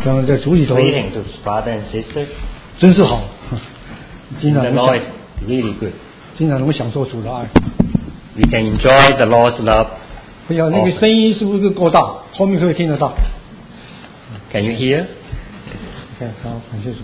像在主里头 greeting to brother and sisters. 真是好，经 The 常 Lord is really good. 经常能够享受主的爱。 We can enjoy the Lord's love. 不要那个声音是不是够大？后面可以听得到。 Can you hear? OK， 好，感谢主。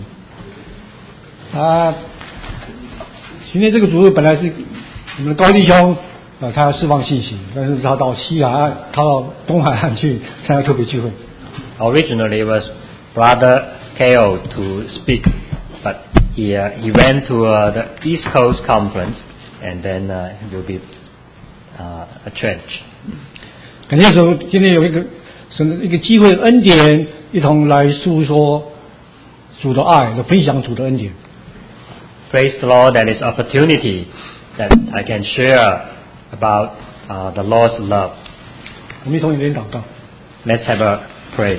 今天这个主日本来是我们的高弟兄他要释放信息，但是他到西海岸，他到东海岸去参加特别聚会。 Originally it was Brother Ko to speak, but he went to the East Coast Conference, and then he will be a church. 感谢主，今天有一个机会恩典，一同来诉说主的爱，来分享主的恩典。 Praise the Lord, that is opportunity that I can share about the Lord's love. 我们一同一点祷告。 Let's have a pray.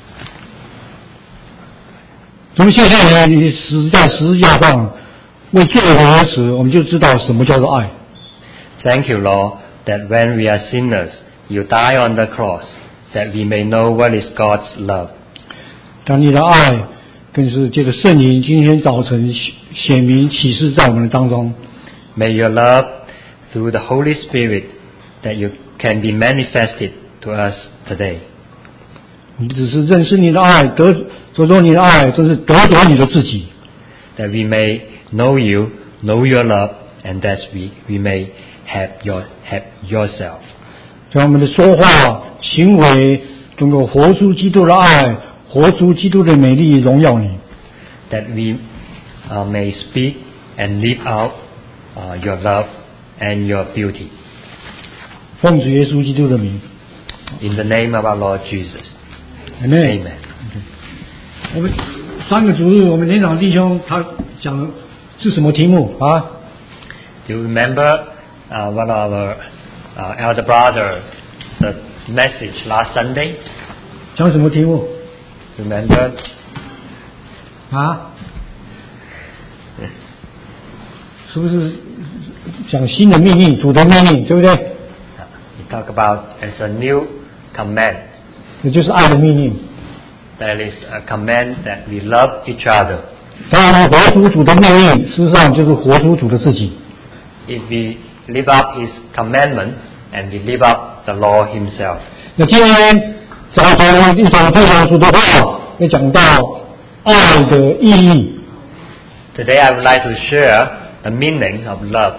主，谢谢你死在十字架上为罪人而死，我们就知道什么叫做爱。 Thank you, Lord, that when we are sinners, you die on the cross, that we may know what is God's love. 但你的爱更是借着圣灵今天早晨显明启示在我们的当中。 May your love, through the Holy Spirit, that you can be manifested to us today. 你只是认识你的爱，得着你的爱，真是得着你的自己。 That we may know you, know your love, and that we may have yourself. 让我们的说话、行为能够活出基督的爱，活出基督的美丽，荣耀你。 That we may speak and live out your love and your beauty. 奉主耶稣基督的名。 In the name of our Lord Jesus. Amen. Amen. 我们上个主日，我们连长弟兄他讲的是什么题目啊？ Do you remember one of our elder brother, the message last Sunday? 讲什么题目 Remember? 啊？是不是讲新的命令，主的命令，对不对？ He talked about as a new command. 也就是爱的命令。 That is a command that we love each other. 当然，活出主的命令，事实上就是活出主的自己。 If we live up His commandment and we live up the law Himself. 那今天早晨一场分享主的话，要讲到爱的意义。 Today I would like to share the meaning of love.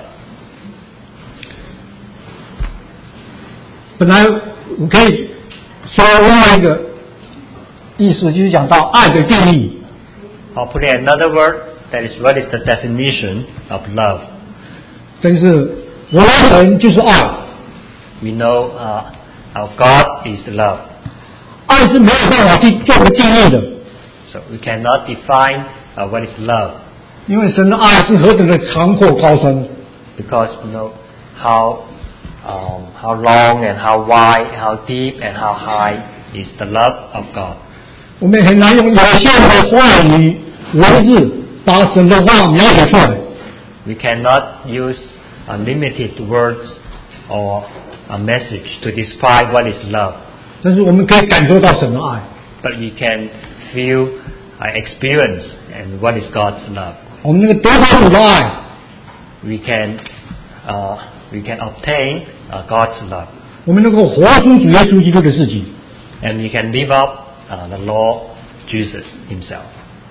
本来我可以说另外一个意思，就是讲到爱的定义。 Or put in another word, that is what is the definition of love. 但是我的神就是爱， We know our God is love. 爱是没有办法去做个定义的， So we cannot define what is love. 因为神的爱是何等的长阔高深。 Because we know how long and how wide, how deep and how high is the love of God. 我们很难用有限的话语文字把神的话描写出来。 We cannot use limited words or a message to describe what is love. 但是我们可以感受到神的爱。 But we can feel, experience, and what is God's love. 我们那个得到主的爱， We can obtain God's love. 我们能够活出主耶稣基督的自己。 And we can live up the law Jesus Himself.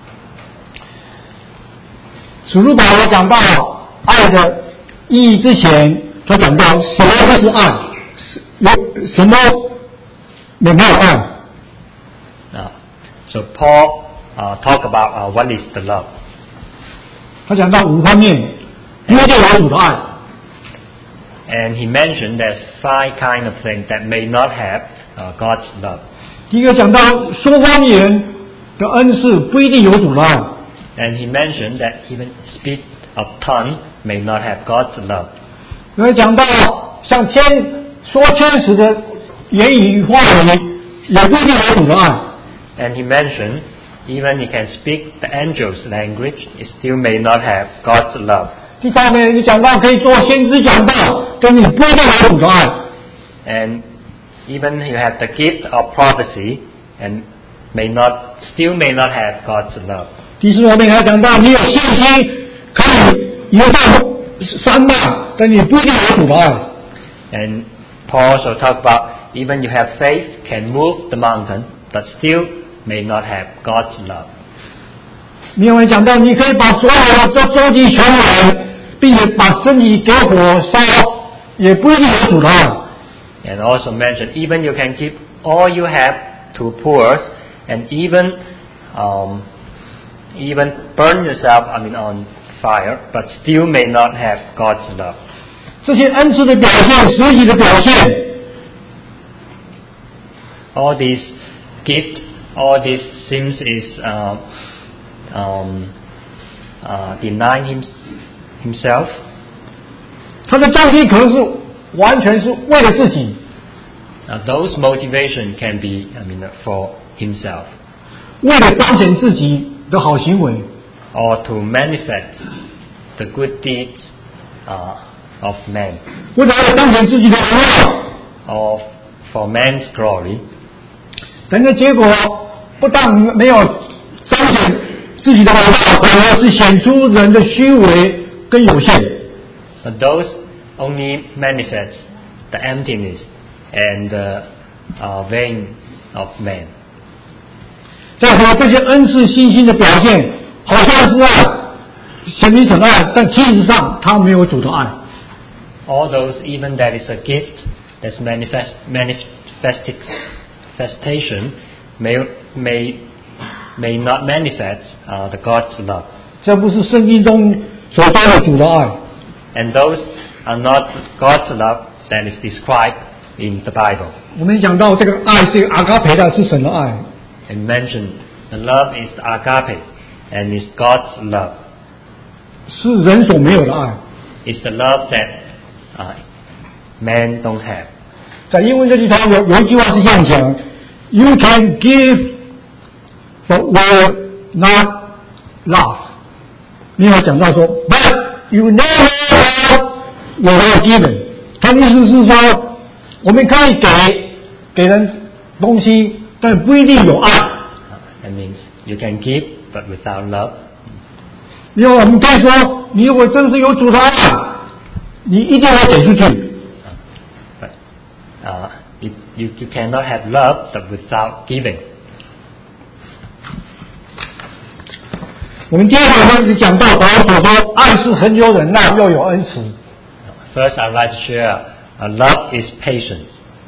使徒保罗讲到爱的意义之前，他讲到什么是爱，有什么有没有爱。 So Paul talk about what is the love. 他讲到5方面，第一就有主的爱， And he mentioned that 5 kind of things that may not have God's love. 第一个讲到说方言的恩赐不一定有主的爱， And he mentioned that even speak of tongue may not have God's love. 因为讲到像说天使的言语话语也不一定有主的爱。 And he mentioned even he can speak the angel's language, it still may not have God's love. 第三呢，你讲到可以做先知讲道，跟你不一定有主的爱。 And even you have the gift of prophecy, and still may not have God's love. 第四方面还讲到，你有信心可以游到山脉，但你不一定有主的爱。 And Paul also talked about even you have faith can move the mountain, but still may not have God's love. 另外讲到，你可以把所有的周济全来，并且把身体给火烧，也不一定有主的爱。 And also mentioned even you can give all you have to poor, and even burn yourself on fire, but still may not have God's love. 这些恩赐的表现，实际的表现， All these gift, all these sins is denying himself. 他的动机可能是完全是为了自己， Those motivation can be for himself, 为了彰显自己的好行为， or to manifest the good deeds of man, 为了彰显自己的荣耀。 or for man's glory. 但这结果不但没有彰显自己的伟大，反而是显出人的虚伪跟有限。 But those only manifest the emptiness and the vain of man. 再说这些恩赐信心的表现，好像是爱，显明神的爱，但其实上他没有主的爱。 All those, even that is a gift, that's manifestation, may not manifest the God's love. 这不是圣经中所说的主的爱。 And those are not God's love that is described in the Bible. 我们讲到这个爱是阿嘎培的，是神的爱。 And mentioned the love is agape, and is God's love. 是人所没有的爱。 It's the love that man don't have. 在英文这里头有一句话是这样讲 ：You can give, but will not love。另外讲到说 ，But you never love without giving。他的意思是说，我们可以给人东西，但不一定有爱。 That means you can give, but without love. 因为我们可以说，你如果真是有主的爱，你一定要给出去。 But you cannot have love, but without giving. 我们第二个呢，讲到保罗所说，爱是恒久忍耐，又有恩慈。 First, I'd like to share love is patience.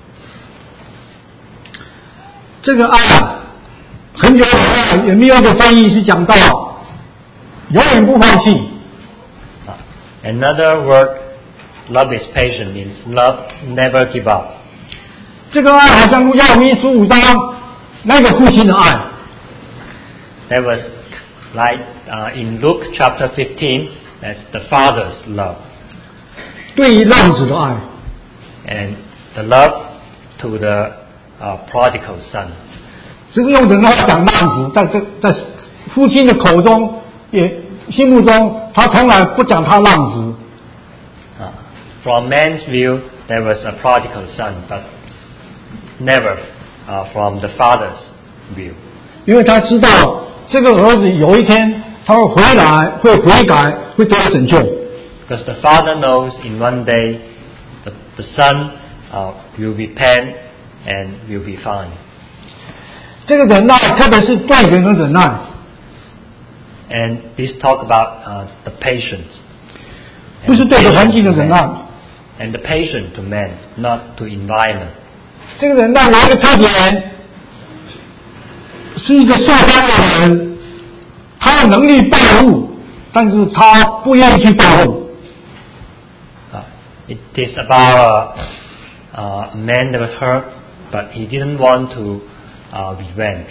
这个爱恒久忍耐，有另外一个翻译是讲到永远不放弃。 Another word, love is patient, means love never give up. 这个爱好像路加福音15章那个父亲的爱， That was like in Luke chapter 15, that's the father's love. 对于浪子的爱， And the love to the prodigal son. 这是用人话讲浪子，在父亲的口中也心目中，他从来不讲他浪子。 From man's view, there was a prodigal son, but never from the father's view. 因为他知道这个儿子有一天他会回来，会悔改，会得到拯救。 Because the father knows in one day the son will repent and will be fine. 这个忍耐，特别是对人的忍耐， And this talk about the patience. 不是对着环境的忍耐。 And the patience to man, not to environment. 这个忍耐有一个特点，是一个受伤的人，他有能力报复，但是他不愿意去报复。 It is about a man that was hurt, but he didn't want to revenge.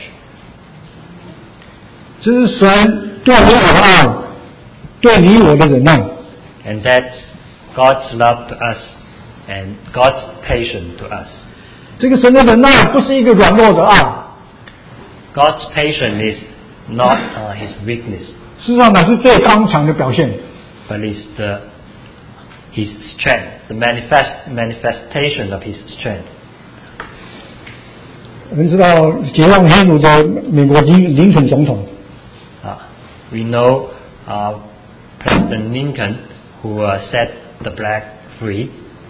这是神对你我的爱，对你我的忍耐。 And that's God's love to us and God's patience to us. 这个神的忍耐不是一个软弱的爱， God's patience is not his weakness, 事实上乃是最刚强的表现。 but is his strength, the manifestation of his strength. 我们知道解放黑奴的美国林肯总统。 We know President Lincoln who set the black free.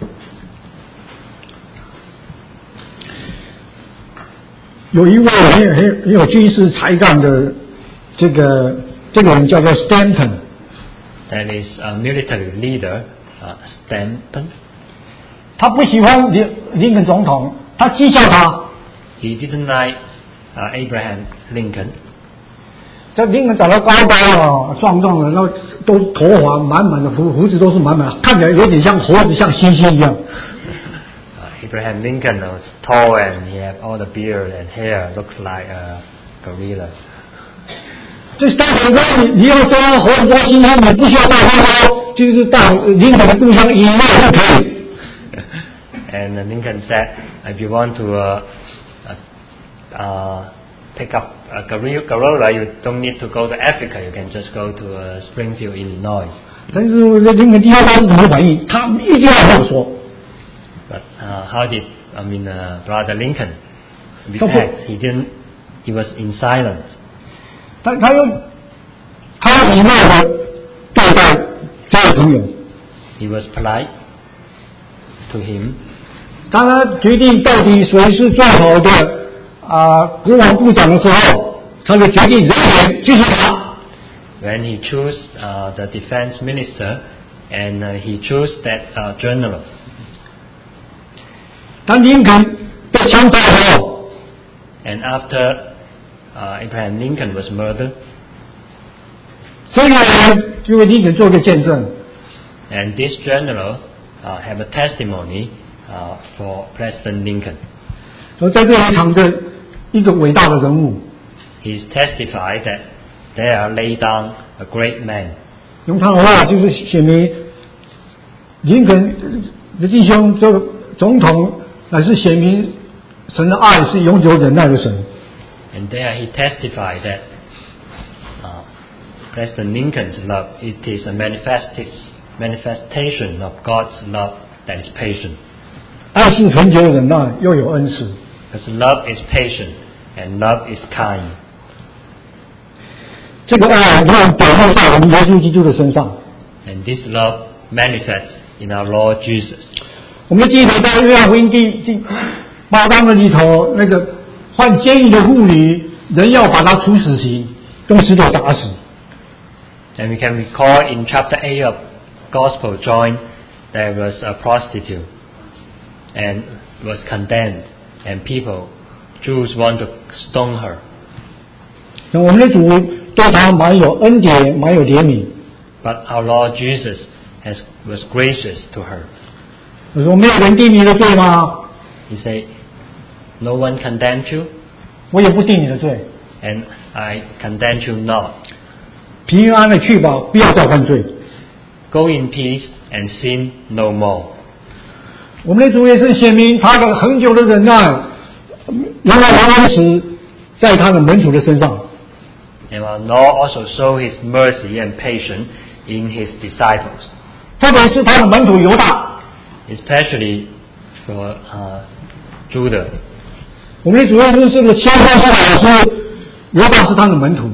有一位很有军事才干的这个人叫做 Stanton。 That is a military leader, Stanton. 他不喜欢林肯总统，他讥笑他。 He didn't like Abraham Lincoln. 这林肯长得高高壮壮的，然后都头发满满的，胡子都是满满，看起来有点像猴子，像猩猩一样。 Abraham Lincoln was tall and he had all the beard and hair, looks like a gorilla. 这大伙说你要抓猴子抓猩猩，你不需要大花刀，就是到林肯的故乡以外就可以。 And Lincoln said, if you want to pick up a gorilla, you don't need to go to Africa. You can just go to Springfield, Illinois. 但是林肯第一他是怎么反应？他一句话没有说。 But how did Brother Lincoln react? He was in silence. 他礼貌的对待这位朋友。 He was polite to him. 当他决定到底谁是最好的国防部长的时候，他就决定人选继续打。 When he chose the defense minister, and he chose that general. 当林肯被枪杀后 and after Abraham Lincoln was murdered, 这个人就为林肯做个见证。 and this general have a testimony for President Lincoln. 所以在这里躺着一个伟大的人物。 He's testified that there lay down a great man. 用他的话就是显明林肯的弟兄，这个总统乃是显明神的爱是永久忍耐的神。 And there he testified that President Lincoln's love, it is a manifestation of God's love that is patient. 爱是恒久忍耐，又有恩慈。 Because love is patient and love is kind. 这个爱突然表现在我们耶稣基督的身上。 And this love manifests in our Lord Jesus. 我们记得在约翰福音第8章的里头，那个患奸淫的妇女，人要把她处死刑，用石头打死。 And we can recall in chapter 8 of Gospel John, there was a prostitute and was condemned, and Jews want to stone her. 我们的主对她蛮有恩典，蛮有怜悯。 But our Lord Jesus was gracious to her. 我说没有人定你的罪吗？ He said, no one condemned you, 我也不定你的罪。 and I condemn you not. 平安的去吧，不要再犯罪。 Go in peace and sin no more. 我们的主也是显明他的恒久的忍耐，原来恩慈在他的门徒的身上。 And our Lord also showed His mercy and patience in His disciples. 特别是他的门徒犹大， especially for Judah. 我们的主耶稣是个谦卑式的老师，犹大是他的门徒。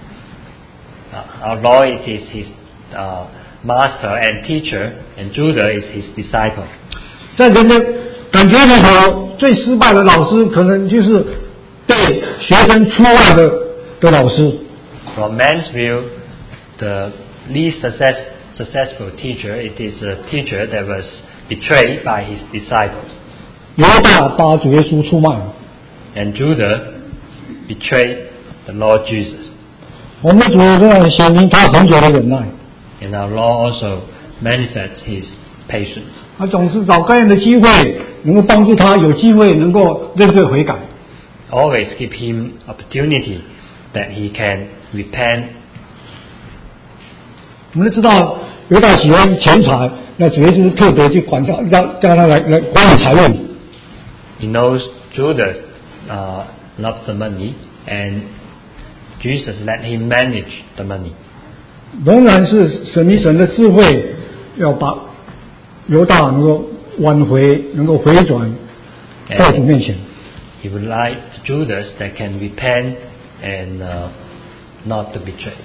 Our Lord is His master and teacher, and Judah is His disciple. 在人的感觉里头，最失败的老师可能就是对学生出卖的老师。 From man's view, the least successful teacher, it is a teacher that was betrayed by his disciples. 犹大把主耶稣出卖， And Judah betrayed the Lord Jesus. 我们的主这样显明他恒久的忍耐， And our Lord also manifests His patience. 他总是找各样的机会，能够帮助他有机会能够认罪悔改。 Always give him opportunity that he can repent. 我们都知道犹大喜欢钱财，那主耶稣特别去管他，让他来管理财务。 He knows Judas loves the money, and Jesus let him manage the money. 仍然是神的智慧，要把犹大能够挽回，能够回转到主面前。 he would like Judas that can repent and not to betray.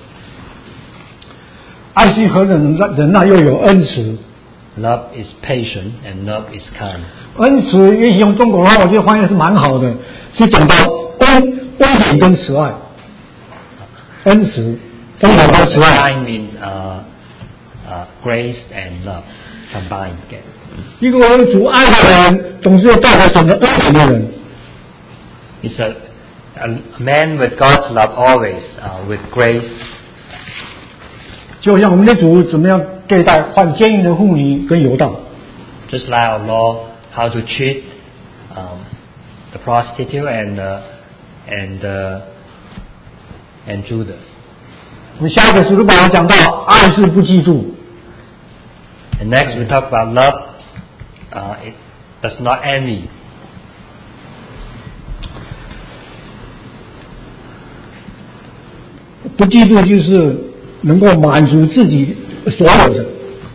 爱心和忍耐又有恩慈。 Love is patient and love is kind. 恩慈也许用中国话，我觉得翻译是蛮好的，是讲到温柔跟慈爱。恩慈，温柔跟慈爱。 Kind means grace and love combined together. 一个为主爱的人，总是有带着神的恩慈的人。 It's a man with God's love always, with grace. 就像我们的主怎么样对待患奸淫的妇女跟犹大。 Just like our Lord, how to treat the prostitute and Judas. 我们下一个使徒保罗讲到，爱是不嫉妒。 And next we talk about love. It does not envy. 不嫉妒就是能够满足自己所有的。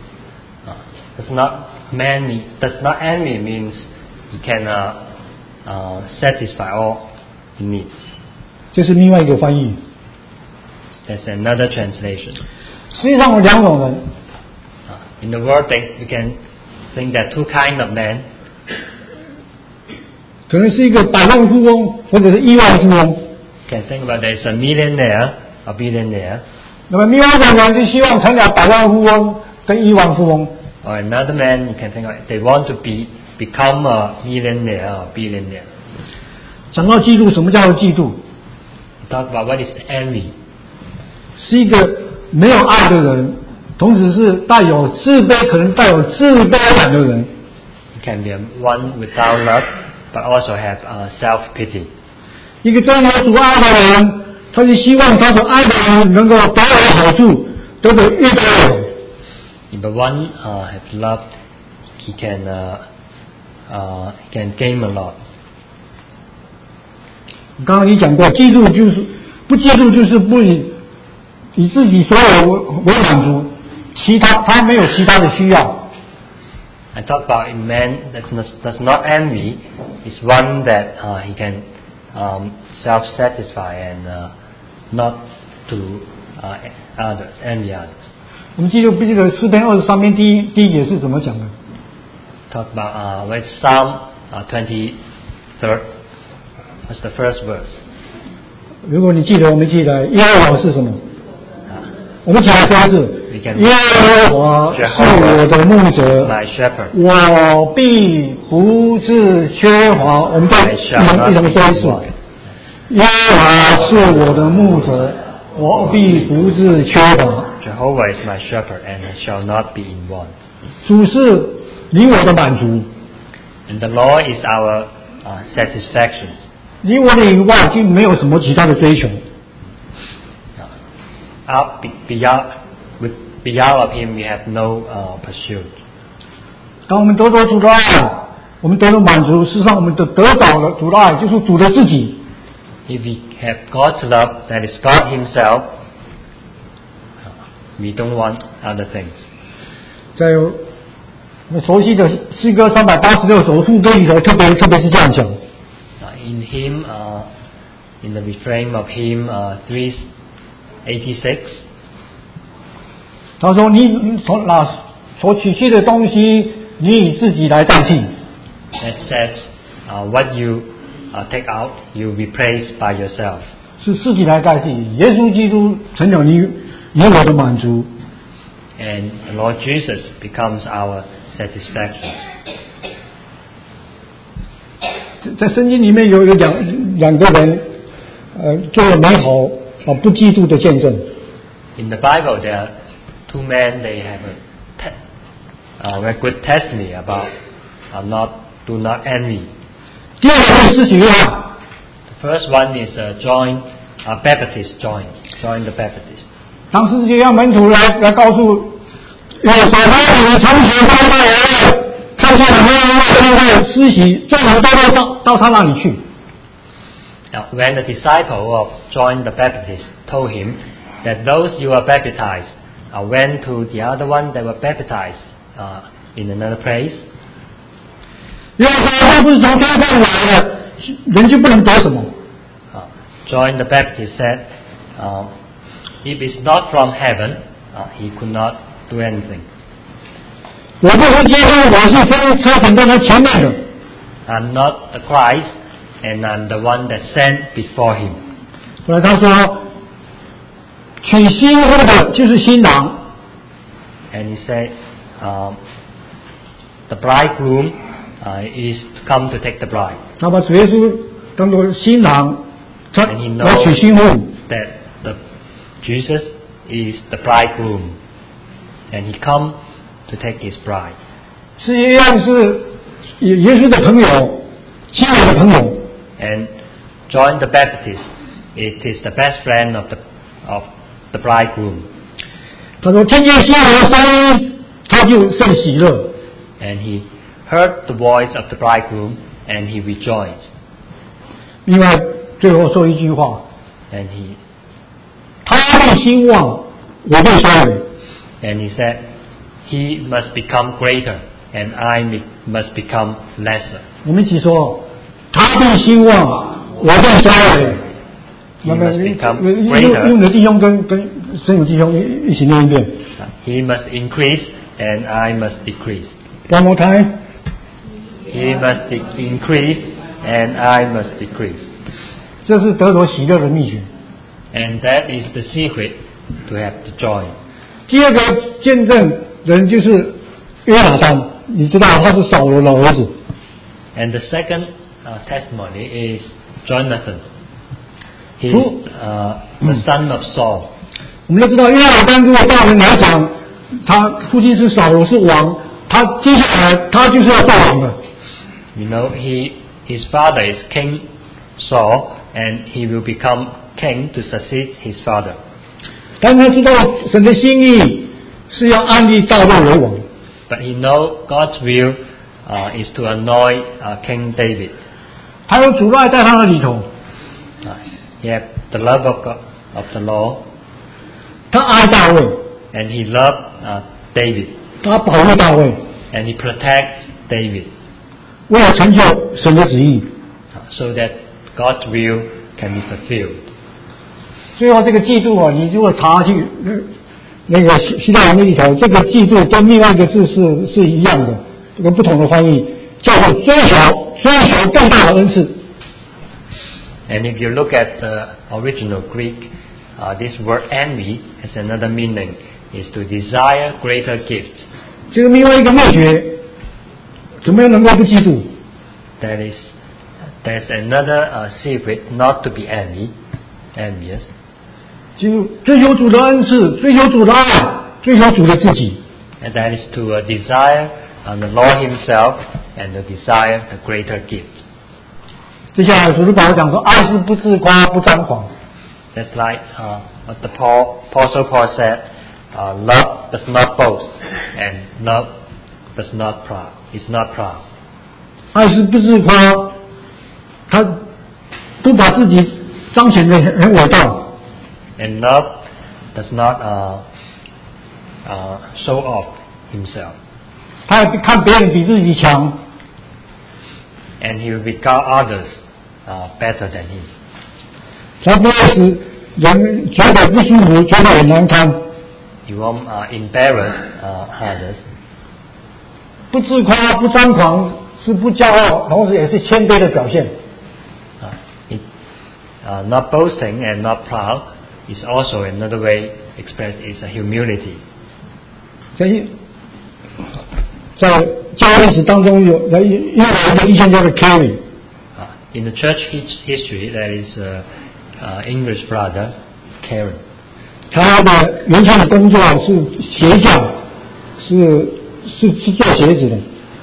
Does not envy means he can satisfy all he needs. 这是另外一个翻译。 That's another translation. 实际上有两种人， In the world, we can think there are two kinds of men. 可能是一个百万富翁或者是亿万富翁。 You can think about there's a millionaire, a billionaire. 那么另外一种人就希望成了百万富翁跟亿万富翁。 Or another man, you can think of, they want to become a millionaire or billionaire. 讲到嫉妒，什么叫做嫉妒？ Talk about what is envy. 是一个没有爱的人，同时是带有自卑，可能带有自卑感的人。 It can be one without love, but also have self-pity. 一个真有主爱的人，他是希望他所爱的人能够得到好处，得到越多越好。 If the one has love, he can gain a lot. 刚刚你讲过，嫉妒就是不嫉妒，就是不以自己所有为满足，他没有其他的需要。 I talk about a man that does not envy is one that he can self-satisfy and not to others, envy others. 我们不记得诗篇23篇第一节是怎么讲的？ Talk about with Psalm 23rd. What's the first verse? 如果你记得，我们记得耶和华是什么？我们讲的是耶和华是我的牧者， My shepherd. 我必不致缺乏。我们再一同说一次：耶和华是我的牧者，我必不致缺乏。 Jehovah is my shepherd, and I shall not be in want. 主是你我的满足， And the Lord is our satisfaction. 你我的以外就没有什么其他的追求。 Beyond of Him, we have no pursuit. 当我们得到主的爱，我们得到满足，事实上我们得到了主的爱，就是主的自己。 If we have God's love, that is God Himself, we don't want other things. 在我们熟悉的诗歌386首副歌里头，特别是这样讲。 In Him, in the refrain of Hymn 386, 他说：“你从哪所取去的东西，你以自己来代替。” that says, what you take out, you will be praised by yourself. 是自己来代替，耶稣基督成了你我的满足。 And the Lord Jesus becomes our satisfaction. 在圣经里面有两个人，做了美好不嫉妒的见证。 In the Bible, there are two men. They have a very good testimony about do not envy. 第二个是施洗约翰， The first one is John Baptist. Join the Baptist. 当施洗约翰门徒来告诉约翰说：“你从前到那来，看见很多人在施洗，众人都到他那里去。” Now, when the disciple of John the Baptist told him that those you are baptized went to the other one that were baptized in another place, 约翰说：“他不是从天上来的， 人就不能得什么。 John the Baptist said, if it's not from heaven, he could not do anything. 我不是基督，我是差遣在他前面的。 I'm not the Christ, and I'm the one that sent before him. 后来他说，娶新妇的就是新郎。 And he said, the bridegroom is to come to take the bride. 他把主耶稣当作新郎，他 And he 要 knows 娶新妇。 that Jesus is the bridegroom, and he come to take his bride. 是一样是耶稣的朋友，新郎的朋友。 And John the Baptist, it is the best friend of the bridegroom. 他说听见新郎的声音，他就甚喜乐。 And he heard the voice of the bridegroom, and he rejoiced. 另外，最后说一句话： And 他必兴旺，我必衰微。 he said, he must become greater, and I must become lesser. 我们一起说：他必兴旺，我必衰微。 He must become 用 greater. 你的弟兄跟神友弟兄一起念一遍。 He must increase, and I must decrease. One more time. He must increase, and I must decrease. 这是得着喜乐的秘诀。 And that is the secret to have the joy. 第二个见证人就是约拿单，你知道他是扫罗的儿子。 And the second testimony is Jonathan. He is the son of Saul. 我们都知道约拿单如果大人来讲，他父亲是扫罗是王，他接下来他就是要做王的。 You know, his father is King Saul, and he will become king to succeed his father. 但他知道神的心意是要安立大卫为王。 But he knows God's will is to anoint King David. 他有主爱在他的里头， He had the love of God, of the Lord, 他爱大卫， and he loved David, 他保护大卫， and he protects David, 为了成就神的旨意。 so that God's will can be fulfilled. 最后这个嫉妒你如果查去那个希腊文的里头，这个嫉妒跟另外一个字是一样的，这个不同的翻译叫做追求更大的恩赐。 And if you look at the original Greek, this word envy has another meaning, is to desire greater gifts. 这个另外一个秘诀，怎么样能够不嫉妒？ There's another secret not to be envious. 就追求主的恩赐，追求主的爱，追求主的自己。 And that is to desire the Lord Himself and to desire the greater gift. 接下来，主是保罗讲说，爱是不自夸，不张狂。 That's like what the Apostle Paul said, love does not boast, and love does not proud. Is not proud. 爱是不自夸，他不把自己彰显得很伟大。 And love does not show off himself. 他也看别人比自己强。 And he will regard others better than him. 才不会使人觉得不舒服，觉得很难堪。 He won't embarrass others. 不自夸、不张狂是不骄傲，同时也是谦卑的表现。 Not boasting and not proud is also another way expressed is a humility. 在教会历史当中有一个医生叫做 Carey。 In the church history, there is English brother Karen. 他的原先的工作是鞋匠，是做鞋子的。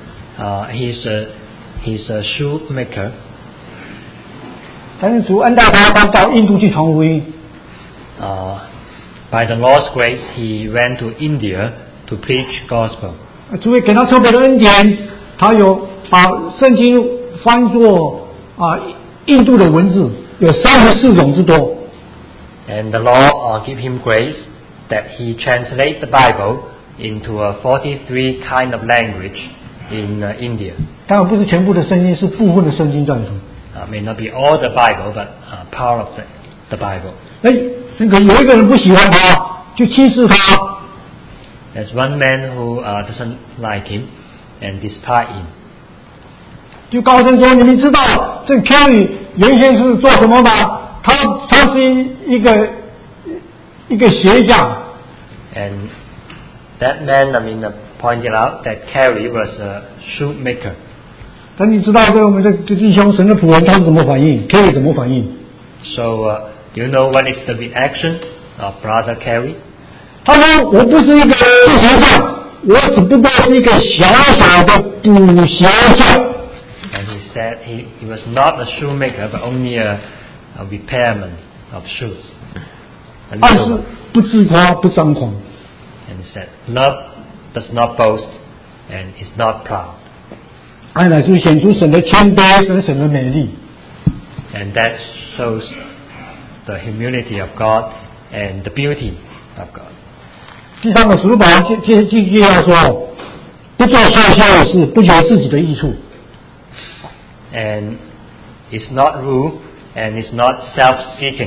He's a shoemaker. 但是主恩待他到印度去传福音。 By the Lord's grace, he went to India to preach gospel. 主也给他特别的恩典，他有把圣经翻作印度的文字，有34种之多。 And the Lord give him grace that he translate the Bible into 43 kind of language in India. 当然不是全部的圣经，是部分的圣经在里头。 may not be all the Bible, but part of the Bible. 哎，那个有一个人不喜欢他，就轻视他。 There's one man who doesn't like him and despise him. 就高声说：“你们知道这 Kerry 原先是做什么吗？他是一个鞋匠。” And that man, pointed out that Kerry was a shoemaker. 但你知道对我们的弟兄神的仆人他是怎么反应 ？Kerry 怎么反应？ So, do you know what is the reaction of Brother Kerry? 他说：“我不是一个鞋匠，我只不过是一个小小的补鞋匠。” And he said he was not a shoemaker, but only a repairman of shoes. 但是不自夸，不张狂。 And he said, love does not boast and is not proud. 爱乃是显出神的谦卑跟神的美丽。 And that shows the humility of God and the beauty of God. 第三个使徒保罗介绍说，不做害羞的事，不求自己的益处。 And is not rude and is not self-seeking.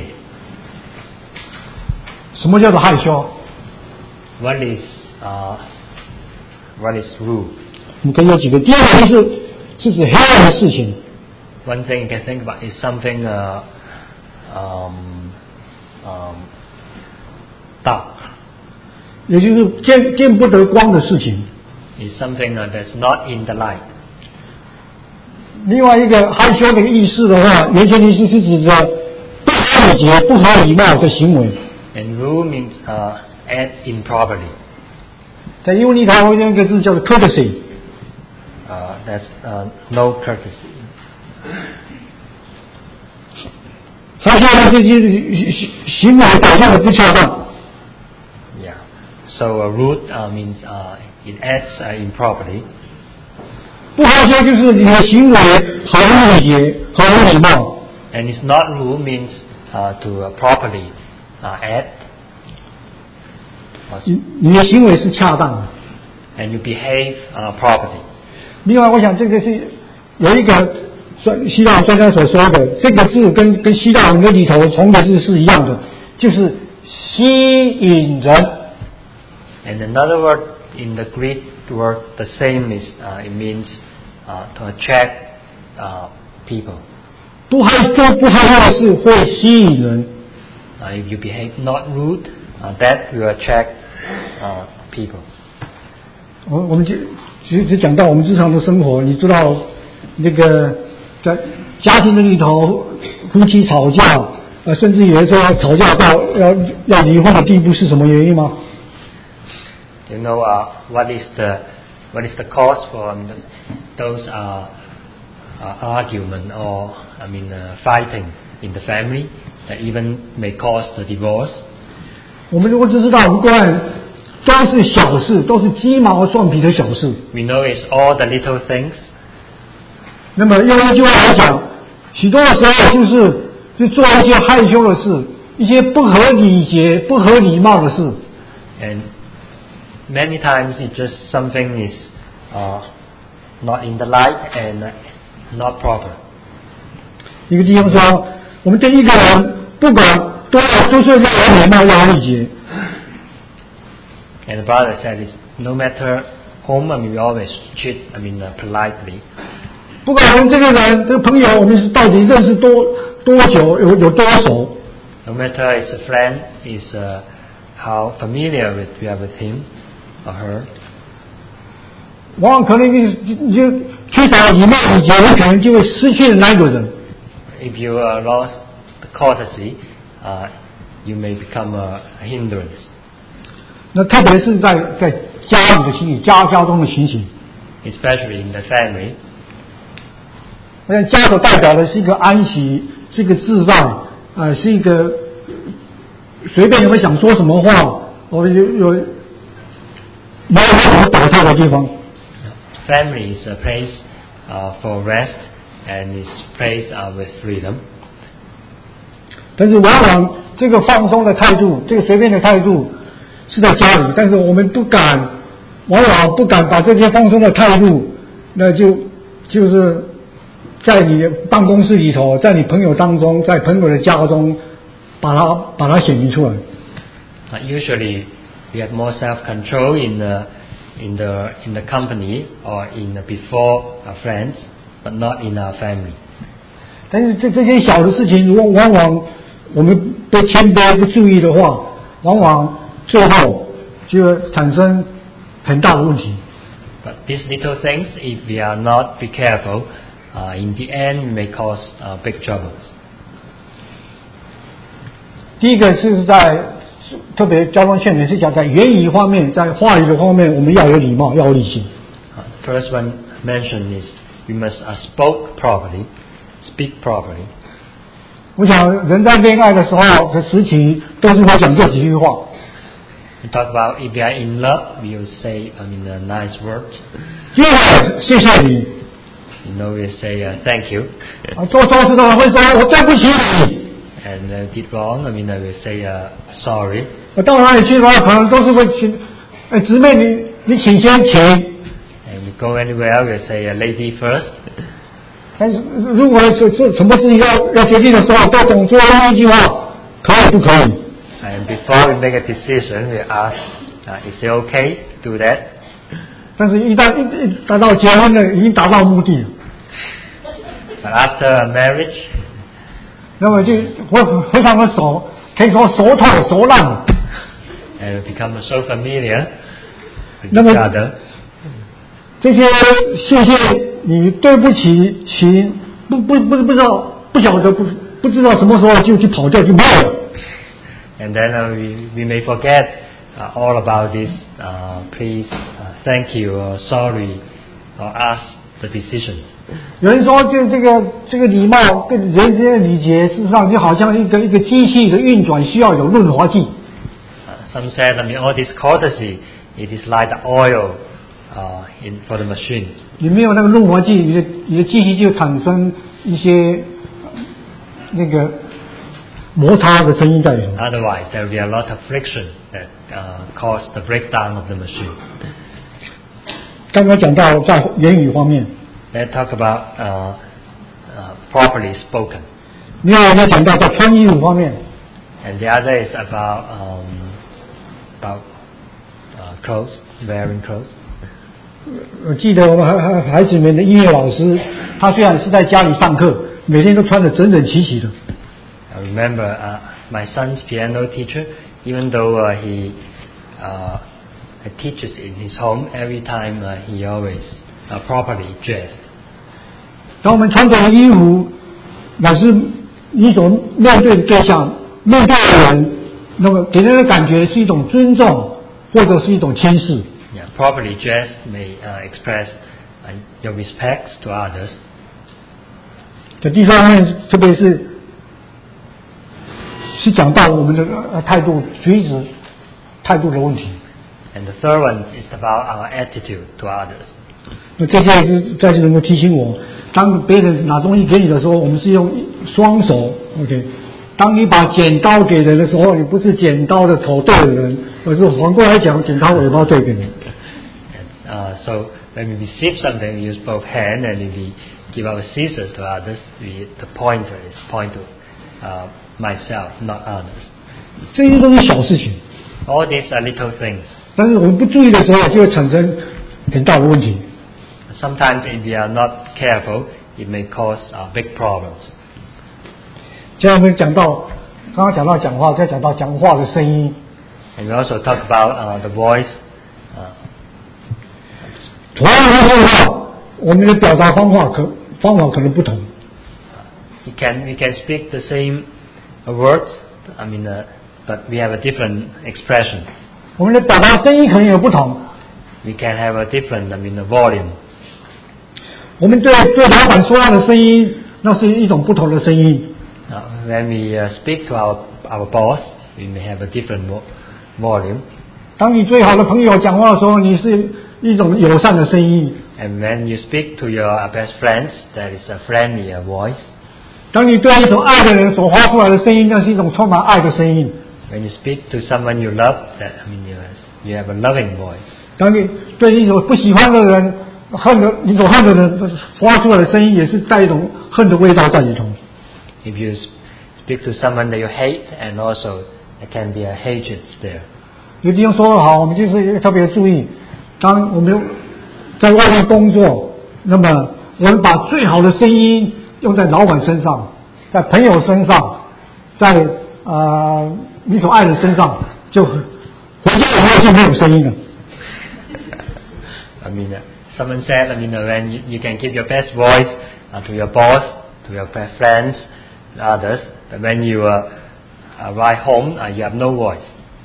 什么叫做害羞？ What is rude? 我们可以有几个。第二个是指黑暗的事情。 One thing you can think about is something dark. 也就是见不得光的事情。 Is something that's not in the light. 另外一个害羞的意思的话，原先的意思是指着不合礼节、不合礼貌的行为。 And rude means act improperly. 在英文里头有一个字叫做 courtesy。 That's no courtesy. 害羞的这些行为表现的不恰当。 Yeah. So rude means it acts improperly. 不害羞就是你的行为合乎礼节、合乎礼貌。 And it's not rude means to properly act. 你的行为是恰当的。 And you behave properly. 另外，我想这个是有一个希腊专家所说的，这个字跟希腊文的里头从的字是一样的，就是吸引人。 And another word in the Greek word, the same is it means to attract people. 不害羞的事会吸引人。 If you behave not rude, that will attract people. 我们其实讲到我们日常的生活，你知道那个在家庭的里头，夫妻吵架，甚至有的时候吵架到要离婚的地步是什么原因吗？ You know what is the cause for those argument or fighting in the family that even may cause the divorce? 我们如果只知道无关都是小事，都是鸡毛蒜皮的小事。 We know it's all the little things. 那么用一句话来讲，许多的时候就做一些害羞的事，一些不合礼节、不合礼貌的事。 And many times it's just something is not in the light and not proper. 一个弟兄说，我们对一个人不管都是要有礼貌、要有礼节。 And the brother said, no matter whom, we always treat, politely. 不管我们这个人、这个朋友，我们是到底认识多久，有多熟。 No matter it's a friend, is how familiar we are with him or her. 往往可能你就缺少礼貌礼节，你可能就会失去了那一个人。 If you lost the courtesy, you may become a hindrance. 那特别是在家里的情形，家中的情形。 Especially in the family. 那家所代表的是一个安息，是一个自在，是一个随便你们想说什么话，我有没有什么打岔的地方。 Family is a place for rest and is a place with freedom. 但是往往这个放松的态度，这个随便的态度是在家里，但是我们往往不敢把这些放松的态度，那就是在你的办公室里头，在你朋友当中，在朋友的家中，把它显明出来。 Usually, we have more self-control in the company or before our friends, but not in our family. 但是这些小的事情，如果往往我们不谦卑、不注意的话，往往最后就会产生很大的问题。 But these little things, if we are not be careful, in the end may cause big troubles. 第一个是在特别交通劝勉是讲在言语方面，在话语的方面，我们要有礼貌，要有礼性。First one mentioned is we must speak properly. 我想人在恋爱的时候的时期，都是会讲这几句话。 We talk about if we are in love, we will say nice words. 第二个，谢谢你。 We say thank you. 做错事的人会说我对不起你。 And did wrong, we will say sorry. 我到哪里去的话，可能都是会请，姊妹你请先请。 And we go anywhere, we say lady first. 但是如果做什么事情要决定的时候，都懂最后一句话，可以不可以？ And before we make a decision, we ask, is it okay to do that? 但是一达到结婚了，已经达到目的了。 But after marriage, 那么就非常的熟，可以说熟透熟烂。 And we become so familiar with 那么 each other. 这些谢谢你对不起请不知道不晓得不知道什么时候就去跑掉就没有了。 And then we may forget all about this. Please, thank you, or sorry, or ask the decision. 有人说，这个礼貌跟人之间的礼节，事实上就好像一个机器的运转需要有润滑剂。 Some said, all this courtesy, it is like the oil for the machine. 你没有那个润滑剂，你的机器就产生一些那个摩擦的声音在里头。 Otherwise, there will be a lot of friction that cause the breakdown of the machine. 刚刚讲到在言语方面。 Let's talk about properly spoken. 另外呢，讲到在穿衣服方面。 And the other is about clothes, wearing clothes. 我记得我们孩子们的音乐老师，他虽然是在家里上课，每天都穿得整整齐齐的。 I remember my son's piano teacher, even though he teaches in his home, every time he always properly dressed. 当我们穿着的衣服，乃是你所面对的对象、面对的人，那么给人的感觉是一种尊重，或者是一种轻视。 Yeah, properly dressed may express your respect to others. 在第三面，特别是讲到我们的态度、举止、态度的问题。 And the third one is about our attitude to others. 那这些再次能够提醒我，当别人拿东西给你的时候，我们是用双手 ，OK。当你把剪刀给人的时候，你不是剪刀的头对人，而是反过来讲，剪刀尾巴对给人。 So when we receive something, we use both hands, and if we give our scissors to others, the pointer is point to myself, not others. 这些都是小事情。 All these are little things. 但是我们不注意的时候，就会产生很大的问题。 Sometimes, if we are not careful, it may cause big problems. 接下来我们刚刚讲到讲话，再讲到讲话的声音。 And we also talk about the voice. 同样的话，我们的表达方法可能不同。 We can speak the same words. But we have a different expression. 我们的表达声音可能有不同。 We can have a different, volume. 我们对老板说话的声音，那是一种不同的声音。 When we speak to our boss, we may have a different volume. 当你最好的朋友讲话的时候，你是一种友善的声音。 And when you speak to your best friends, that is a friendly voice. 当你对一种爱的人所发出来的声音，那是一种充满爱的声音。 When you speak to someone you love, you have a loving voice. 当你对一种不喜欢的人恨的你所恨的人发出来的声音也是带一种恨的味道在里头。 If you speak to someone that you hate, and also there can be a hatred there. 有弟兄说得好，我们就是特别注意，当我们在外面工作，那么我们把最好的声音用在老板身上，在朋友身上，在你所爱的身上，就回家以后就没有声音了。 I mean, someone said, when you can give your best voice to your boss, to your friends, and others, but when you arrive home, you have no voice.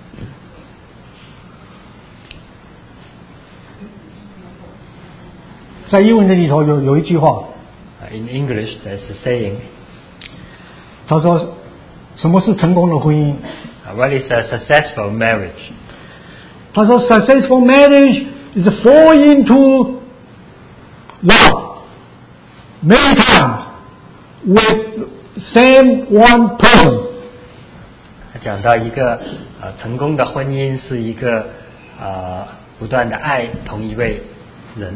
在英文的里头有一句话 In English, there's a saying. 他说，什么是成功的婚姻？ What is a successful marriage? 他说 ，successful marriage is fall into love many times with same one person. 他讲到一个成功的婚姻是一个不断的爱同一位人。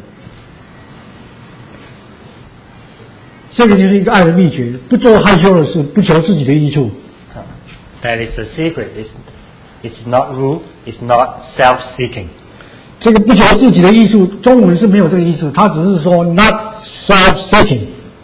这个就是一个爱的秘诀，不做害羞的事，不求自己的益处。 That is the secret. It's not rude. It's not self-seeking. 这个不求自己的益处，中文是没有这个意思，它只是说 not self-seeking。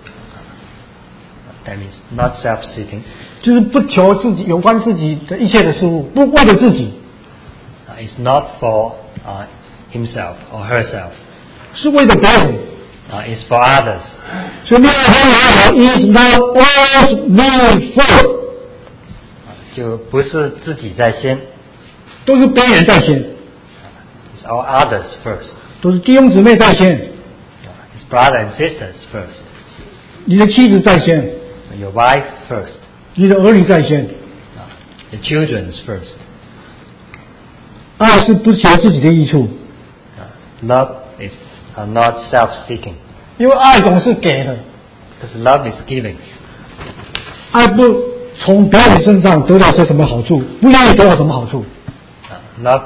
That means not self-seeking. 就是不求自己有关自己的一切的事物，不为了自己。 It's not for himself or herself. 是为了别人。 It's for others. 所以恋爱很好 is not always me first. 就不是自己在先， 都是别人在先。 It's all others first. 都是弟兄姊妹在先。 It's brother and sisters first. 你的妻子在先。 Your wife first. 你的儿女在先。 The children's first. 爱是不求自己的益处。 Love is not self-seeking. 因为爱总是给的。 Because love is giving. 爱不从别人身上得到些什么好处，不愿意得到什么好处。 Love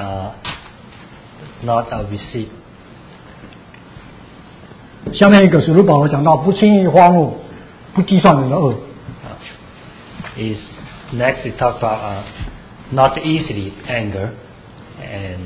not receive. 下面一个使徒保罗讲到，不轻易发怒，不计算人的恶。 Is next we talk about not easily anger and.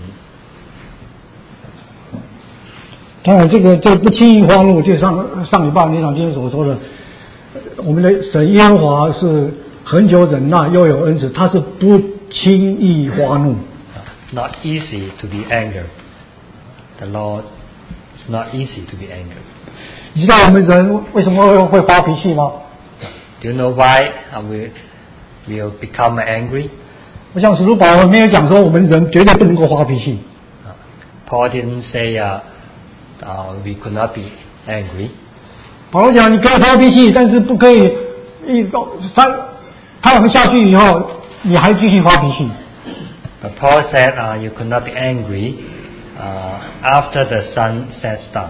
当然，这不轻易发怒，就上礼拜那场经文所说的，我们的神耶和华是恒久忍耐，又有恩慈，他是不轻易发怒。 Not easy to be angry. The Lord is not easy to be angry. 你知道我们人为什么会发脾气吗 Do you know why we will become angry? 我想使徒保罗没有讲说我们人绝对不能够发脾气。 Paul didn't say we could not be angry. 保罗讲你可以发脾气，但是不可以太阳下去以后你还继续发脾气。 But Paul said you could not be angry after the sun sets down.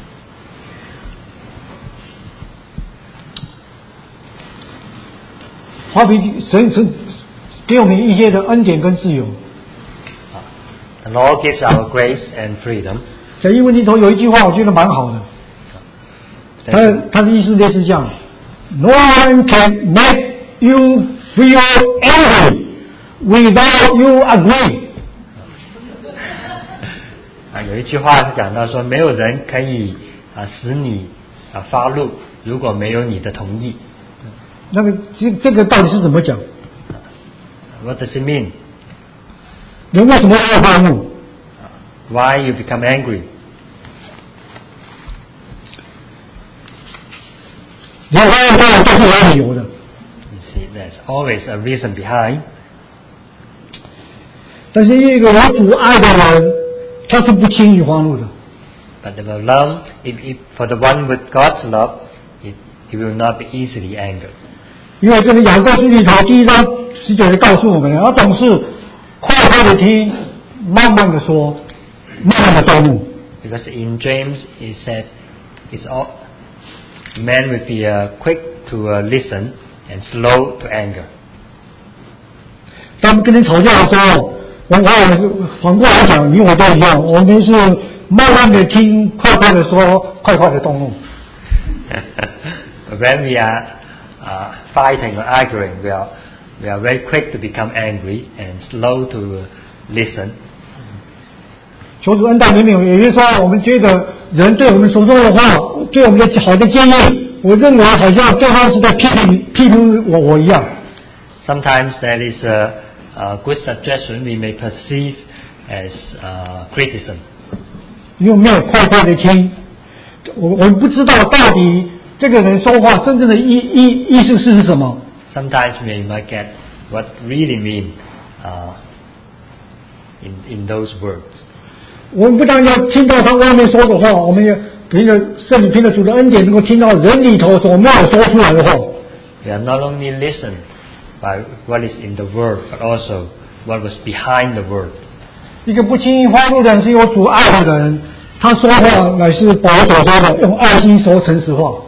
发脾气，神给我们一些的恩典跟自由。 The Lord gives our grace and freedom. 在英文里头有一句话，我觉得蛮好的。他的意思类似这样 ：No one can make you feel angry without you agree. 有一句话是讲到说，没有人可以使你发怒，如果没有你的同意。 那个这个到底是怎么讲 ？What does it mean? 人为什么会发怒 ？Why you become angry? 你要发怒当然都是有理由的。 You see, there's always a reason behind. 但是一个有主爱的人，他是不轻易发怒的。 But the love, if for the one with God's love, he will not be easily angered. 因为这里雅各书里头第1章19节告诉我们，要总是快快的听，慢慢的说，慢慢的动怒。 Because in James it said, "It's all man will be quick to listen and slow to anger." 当我们跟人吵架的时候，反过来讲，你我都一样，我们是慢慢的听，快快的说，快快的动怒。 When we are fighting or arguing, we are very quick to become angry and slow to listen. 求主恩待怜悯，也就是说，我们觉得人对我们所说的话，对我们的好的建议，我认为好像对方是在批评我一样。 Sometimes there is a good suggestion we may perceive as criticism. 因为没有快快的听，我们不知道到底这个人说话真正的意思是什么。 Sometimes we might get what really mean in those words. 我们不但要听到他外面说的话，我们也凭着圣灵、凭着主的恩典，能够听到人里头所没有说出来的话。 We are not only listen by what is in the word, but also what was behind the word. 一个不轻易发怒的人是有主爱的人，他说话乃是保守说的，用爱心说诚实话。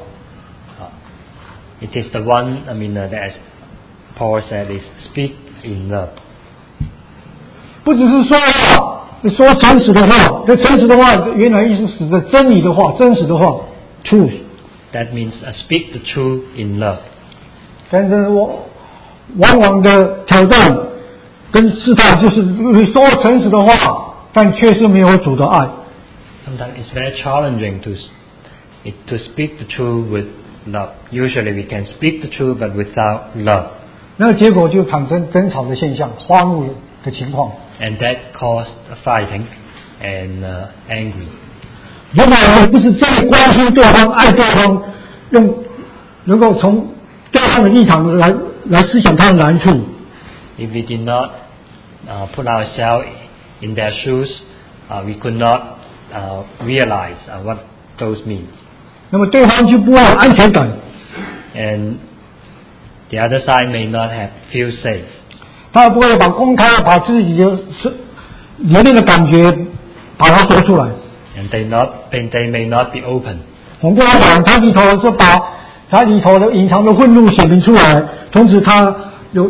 It is the one, as Paul said, is speak in love. 不只是说话。说诚实的话，这诚实的话原来意思是指真理的话，真实的话 ，truth。 That means speak the truth in love. 但是往往的挑战跟试探就是说诚实的话，但却是没有主的爱。 Sometimes it's very challenging to speak the truth with love. Usually we can speak the truth, but without love. 那结果就产生争吵的现象，发怒的情况。 And that caused fighting and angry. 如果我们不是真的关心对方、爱对方，能够从对方的立场来思想他的难处。 If we did not put ourselves in their shoes, we could not realize what those mean. 那么对方就不会有安全感。 And the other side may not feel safe. 他不会把自己的里面的感觉把它说出来。 And they may not be open. 反过来讲，他里头就把他里头的隐藏的愤怒显明出来，同时他有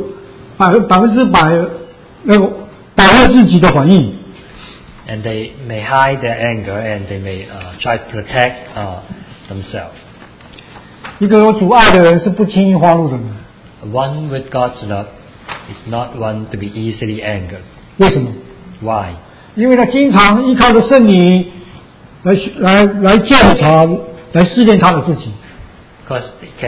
100%那个保护自己的反应。 And they may hide their anger and they may try to protect themselves. 一个有主爱的人是不轻易发怒的人。 One with God's love is not one to be easily angered. 为什么 Why? 因为他经常依靠着圣灵来检查、来试炼他的自己。 Because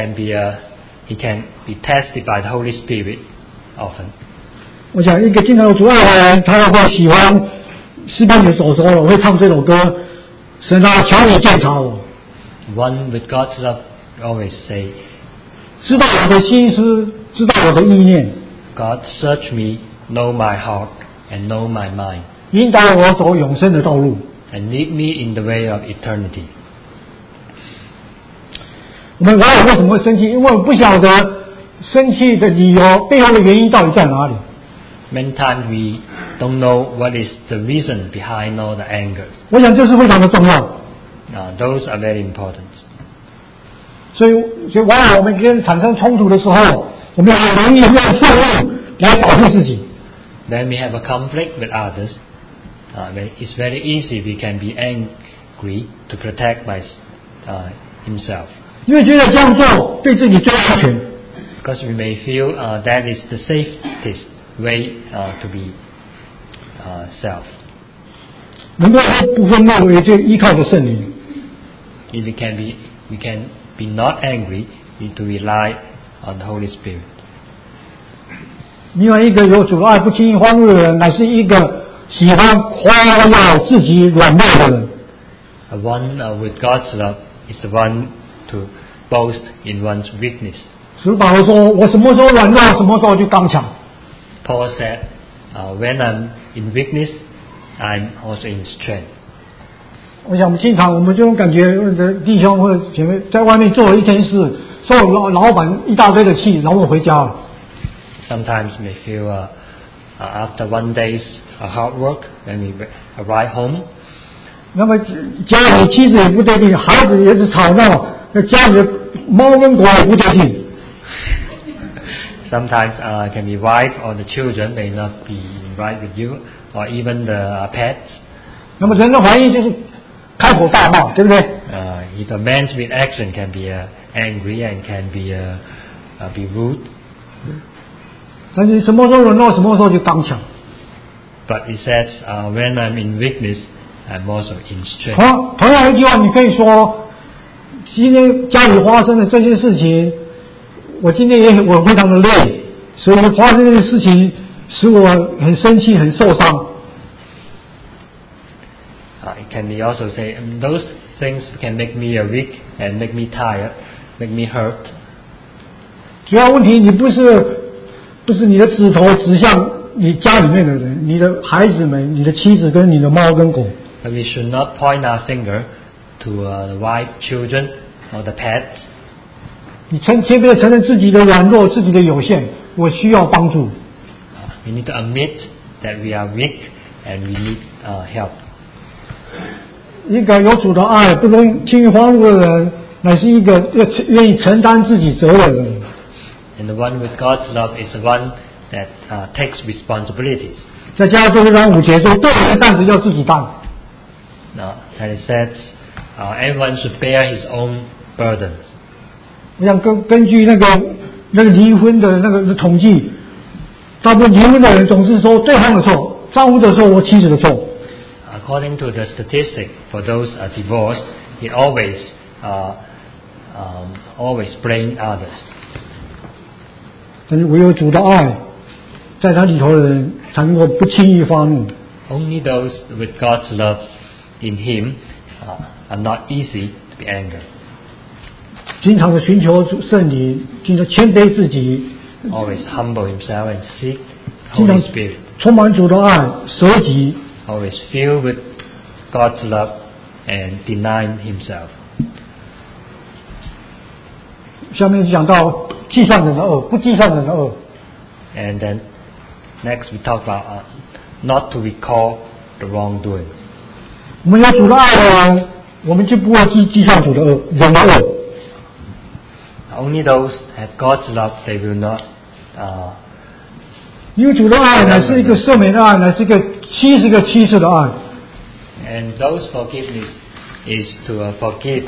he can be tested by the Holy Spirit often. 我想一个经常有主爱的人，他会喜欢诗班里所说的，我会唱这首歌，神啊，求你检查我。 One with God's love always say, 知道我的心思，知道我的意念。 God, search me, know my heart, and know my mind. 引导我走永生的道路。 And lead me in the way of eternity. 我们往往为什么会生气？因为我们不晓得生气的理由背后的原因到底在哪里。 Many times we don't know what is the reason behind all the anger. 我想这是非常的重要。 Those are very important. 所以往往我们跟人产生冲突的时候，我们很容易用愤怒来保护自己。 When we have a conflict with others, it's very easy we can be angry to protect himself. 因为觉得这样做对自己最安全。 Because we may feel that is the safest way to be self. 能够不愤怒，也就依靠着圣灵。 If we can be not angry, we need to rely on the Holy Spirit. 另外一个有主的爱不轻易发怒的人，乃是一个喜欢夸耀自己软弱的人。 One with God's love is the one to boast in one's weakness. 使徒保罗说：“我什么时候软弱，什么时候就刚强。” Paul said, "When I'm in weakness, I'm also in strength." 我想经常我们这种感觉，弟兄或者姐妹在外面做了一天事，受老板一大堆的气，然后回家了。 Sometimes we may feel after one day's hard work, when we arrive home. 那么家里妻子也不得劲，孩子也是吵闹，那家里的猫跟狗也不得劲。 Sometimes can be wife or the children may not be right with you, or even the pets. 那么人的反应就是开口大骂，对不对？ If a man's reaction can be angry and can be rude, 但是什么时候轮到什么时候就刚强。 but he says, when I'm in weakness, I'm also in strength. 同样一句话，你可以说，今天家里发生的这些事情，我今天我非常的累，所以发生这些事情使我很生气、很受伤。 It can be also say, those things can make me weak and make me tired, make me hurt. 主要问题你不是你的指头指向你家里面的人，你的孩子们、你的妻子跟你的猫跟狗。 But we should not point our finger to the wife, children, or the pets. 你谦卑地承认自己的软弱、自己的有限，我需要帮助。 We need to admit that we are weak and we need help. 一个有主的爱、不容轻易发怒的人，乃是一个愿意承担自己责任的人。 And the one with God's love is the one that takes responsibilities. 在加拉太书5节说，个人的担子要自己担。 Now, and it says, everyone should bear his own burden. 我想根据那个离婚的那个统计，大部分离婚的人总是说对方的错，丈夫的错或妻子的错。 According to the statistic, for those divorced, he always blame others. 但是唯有主的爱，在他里头的人才能够不轻易发怒。 Only those with God's love in him are not easy to be angry. 经常的寻求圣灵，经常谦卑自己， Always humble himself and seek 经常 Holy Spirit. 充满主的爱，舍己。 Always filled with God's love and deny himself. 下面讲到计算人的恶，不计算人的恶。 And then next we talk about not to recall the wrongdoings. 我们有主的爱的人，我们就不会计算主的恶，人的恶。 Only those have God's love, they will not. 因为主的爱乃是一个赦免的爱，乃是一个70个7次的爱。 And those forgiveness is to forgive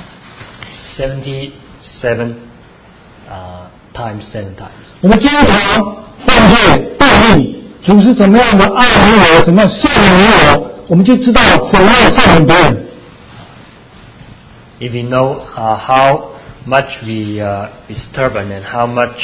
77 times 7 times. 我们经常犯罪悖逆，主是怎么样的爱你我，怎么样赦免你我，我们就知道怎样赦免别人。 If we know how much we be stubborn and how much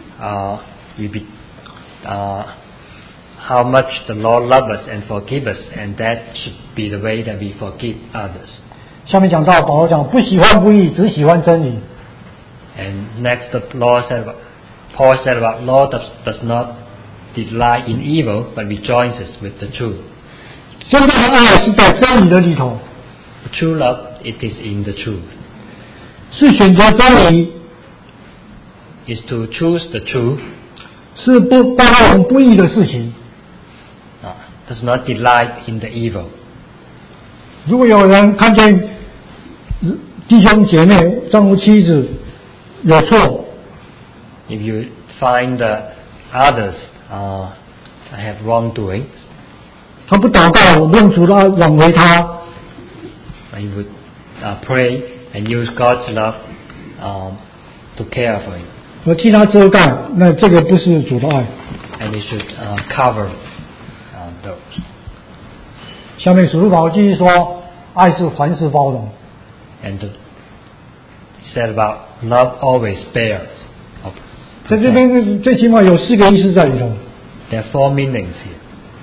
how much the Lord loves us and forgive us, and that should be the way that we forgive others. 下面讲到保罗讲不喜欢不义，只喜欢真理。 And next, Paul said about Lord does not delight in evil, but rejoices with the truth. 真正的爱是在真理的里头， The true love, it is in the truth. 是选择真理， Is to choose the truth, 是不包容不义的事情。 does not delight in the evil. 如果有人看见弟兄姐妹、丈夫妻子有错， If you find others have wrongdoing, 他不祷告，不用主的爱挽回他， you would pray and use God's love to care for him. 我替他遮盖，那这个不是主的爱。 And you should cover those. 下面使徒保罗继续说，爱是凡事包容。 And he said about love always bears. 在这边最起码有4个意思在里头。 There are 4 meanings here.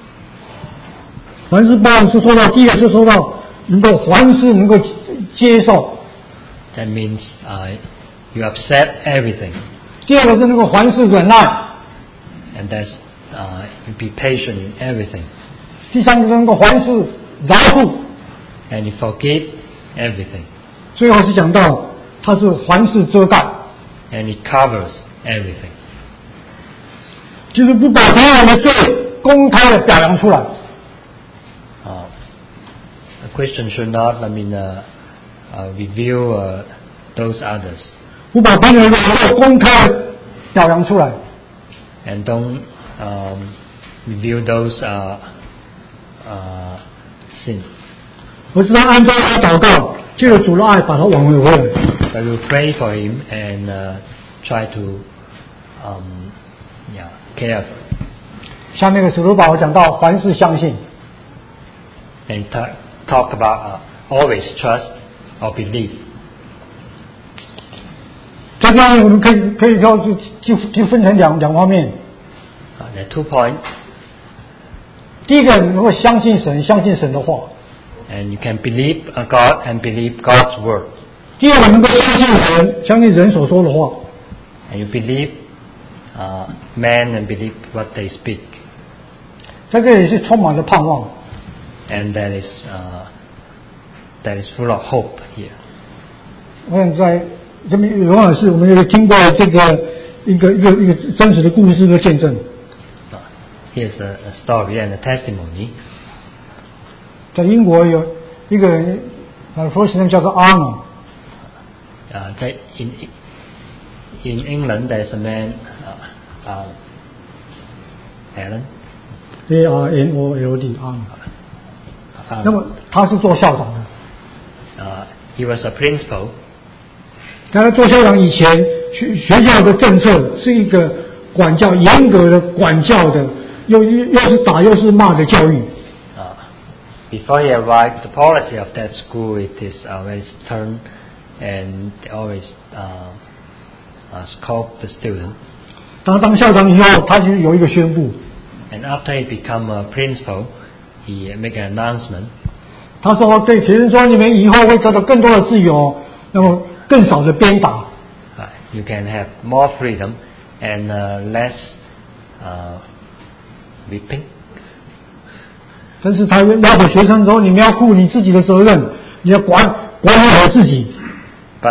凡事包容是说到第一个是说到能够凡事能够接受， That means you accept everything. 第二个是能够凡事忍耐， And that's you be patient in everything. 第三个是能够凡事饶恕， And you forgive everything. 最后是讲到它是凡事遮盖， And it covers everything. 就是不把别人的罪公开的表扬出来。 A Christian should not, reveal those others. 不把别人的罪公开的表扬出来。 And don't reveal those sin. 而是他按照他祷告，借着主的爱把他挽回回来。 But we'll pray for him and try to care for him. 下面的使徒保罗讲到凡事相信， And talk about always trust or believe. 这方面我们可以就分成两方面。 There are 2 points. 第一个，你能够相信神，相信神的话。 And you can believe God and believe God's word. 第二个，能够相信人，相信人所说的话。 And you believe man and believe what they speak. 在这里是充满了盼望。 And that is full of hope here. 我想在这边永远是我们有听过这个一个真实的故事和见证。 Here's a story and a testimony. 在英国有一个人，first name 叫做 Arnold。 In England, there's a man, Alan. A-R-N-O-L-D Arnold。那么他是做校长的。 He was a principal. 在他做校长以前，学校的政策是一个管教严格的管教的，又是打又是骂的教育。 Before he arrived, the policy of that school it is very stern, and they always scold the student. 当校长以后，他就有一个宣布。 And after he become a principal, he make an announcement. 他说：“对学生说，你们以后会得到更多的自由，那么更少的鞭打。 You can have more freedom and less whipping.” 但是他要求学生说：“你们要负你自己的责任，你要管理好自己。” But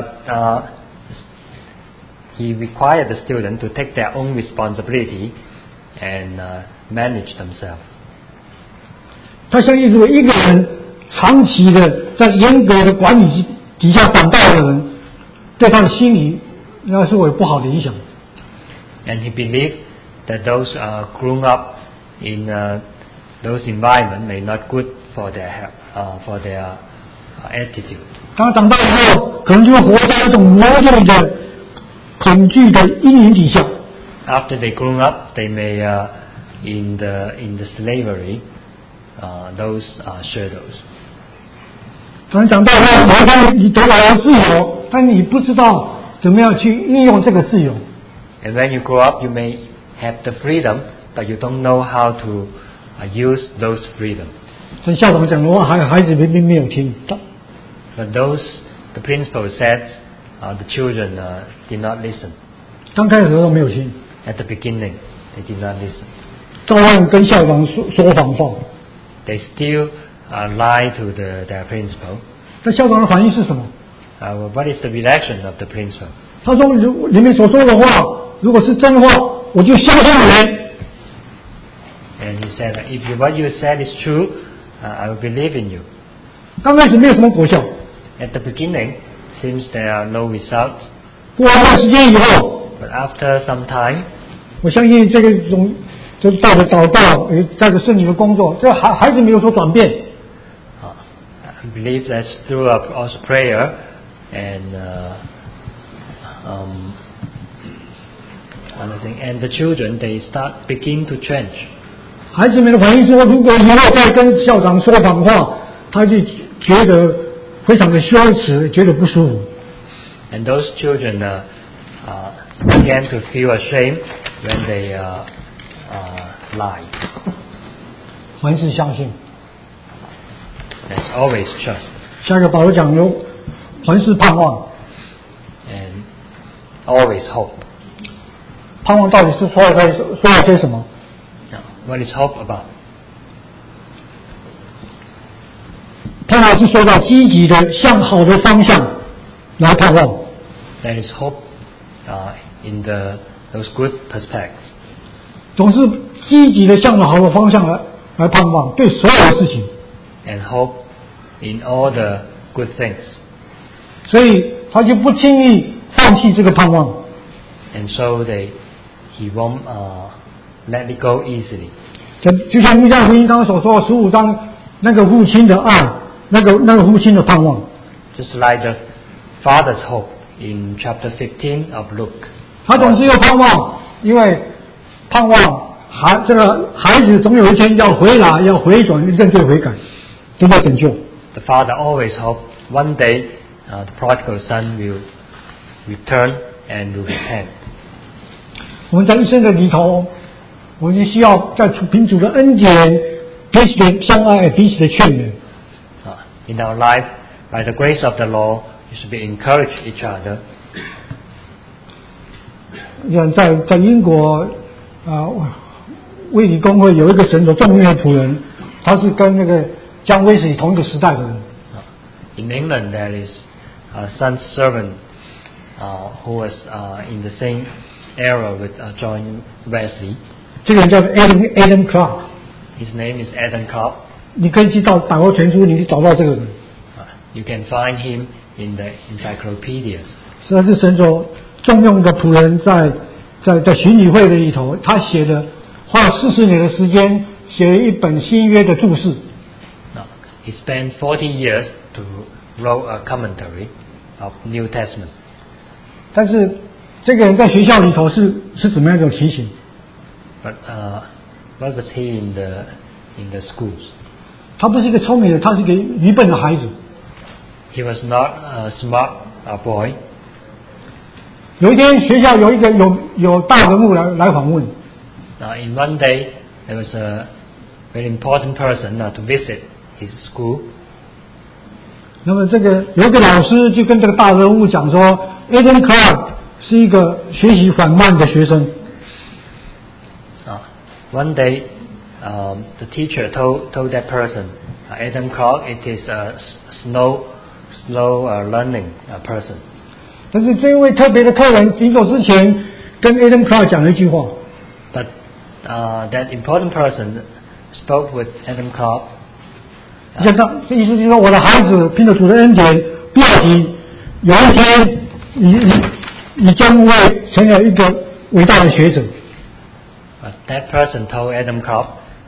he required the student to take their own responsibility and manage themselves. 他相信，如果一个人长期的在严格的管理底下长大的人，对他的心理应该是会有不好的影响。 And he believed that those grown up in those environment may not good for their health, for their attitude. 当长大以后，可能就会活在一种魔力的恐惧的阴影底下。 After they grown up, they may in the slavery, those shadows. 可能长大后，有一天你得到了自由，但你不知道怎么样去运用这个自由。 And when you grow up, you may have the freedom, but you don't know how to use those freedom. 所以校长讲的话，孩子并没有听。 But the principal said, the children did not listen. 刚开始的时候没有听。 At the beginning, they did not listen. 照样跟校长说谎话。 They still lie to their principal. 那校长的反应是什么 ？What is the reaction of the principal? 他说：“你们所说的话，如果是真话，我就相信你们。” And he said, "If what you said is true, I will believe in you." 刚开始没有什么果效。 At the beginning, seems there are no results. 过一段时间以后 ，But after some time, 我相信这个就带着祷告，带着圣灵的工作，这孩子没有所转变。 I believe that through also prayer and another thing, and the children they begin to change. 孩子们的反应说，如果以后再跟校长说谎话，他就觉得非常的羞耻，觉得不舒服。 And those children began to feel ashamed when they lie. 凡事相信。 There's always trust. 下一个保罗讲有凡事盼望。 And always hope. 盼望到底是说了些什么？ What is hope about? 盼望是说到积极的向好的方向来盼望。 There is hope in those good perspectives. 总是积极的向着好的方向来盼望，对所有的事情。 And hope in all the good things. 所以他就不轻易放弃这个盼望。 And so he won't let it go easily. 就像约翰福音刚刚所说的15章，那个父亲的爱那个父亲的盼望。 Just like the father's hope in chapter 15 of Luke. 他总是有盼望，因为盼望这个孩子总有一天要回来，要回转，认罪悔改，得到拯救。 The father always hoped one day the prodigal son will return and will repent. 我们在一生的里头，我们需要在凭主的恩典，彼此的相爱，彼此的劝勉。 In our life, by the grace of the Lord, we should be encourage each other. 像在英国卫理公会有一个神所重用的仆人，他是跟那个江威士同一个时代的人。 In England, there is a son's servant who was in the same era with John Wesley. 这个人叫 Adam Clark. His name is Adam Clark. 你可以去到百科全书，你找到这个人。 You can find him in the encyclopedias. 实在是神所重用的仆人，在巡礼会的里头，他花了40年的时间，写了一本新约的注释。 He spent 40 years to write a commentary of New Testament. 但是这个人在学校里头是怎么样一种情形？ But what was he in the schools? 他不是一个聪明的，他是一个愚笨的孩子。 He was not a smart boy. 有一天，学校有一个有大人物来访问。 In one day, there was a very important person to visit his school. 那么有一个老师就跟这个大人物讲说 ，Adam Clark 是一个学习缓慢的学生。 One day, the teacher told that person, Adam Clark, it is a slow learning person. 但是这位特别的客人临走之前，跟 Adam Clark 讲了一句话。 But that important person spoke with Adam Clark. 意思就是说，我的孩子，凭着主的恩典，不要急，有一天你将会成为一个伟大的学者。 But that person told Adam Clark,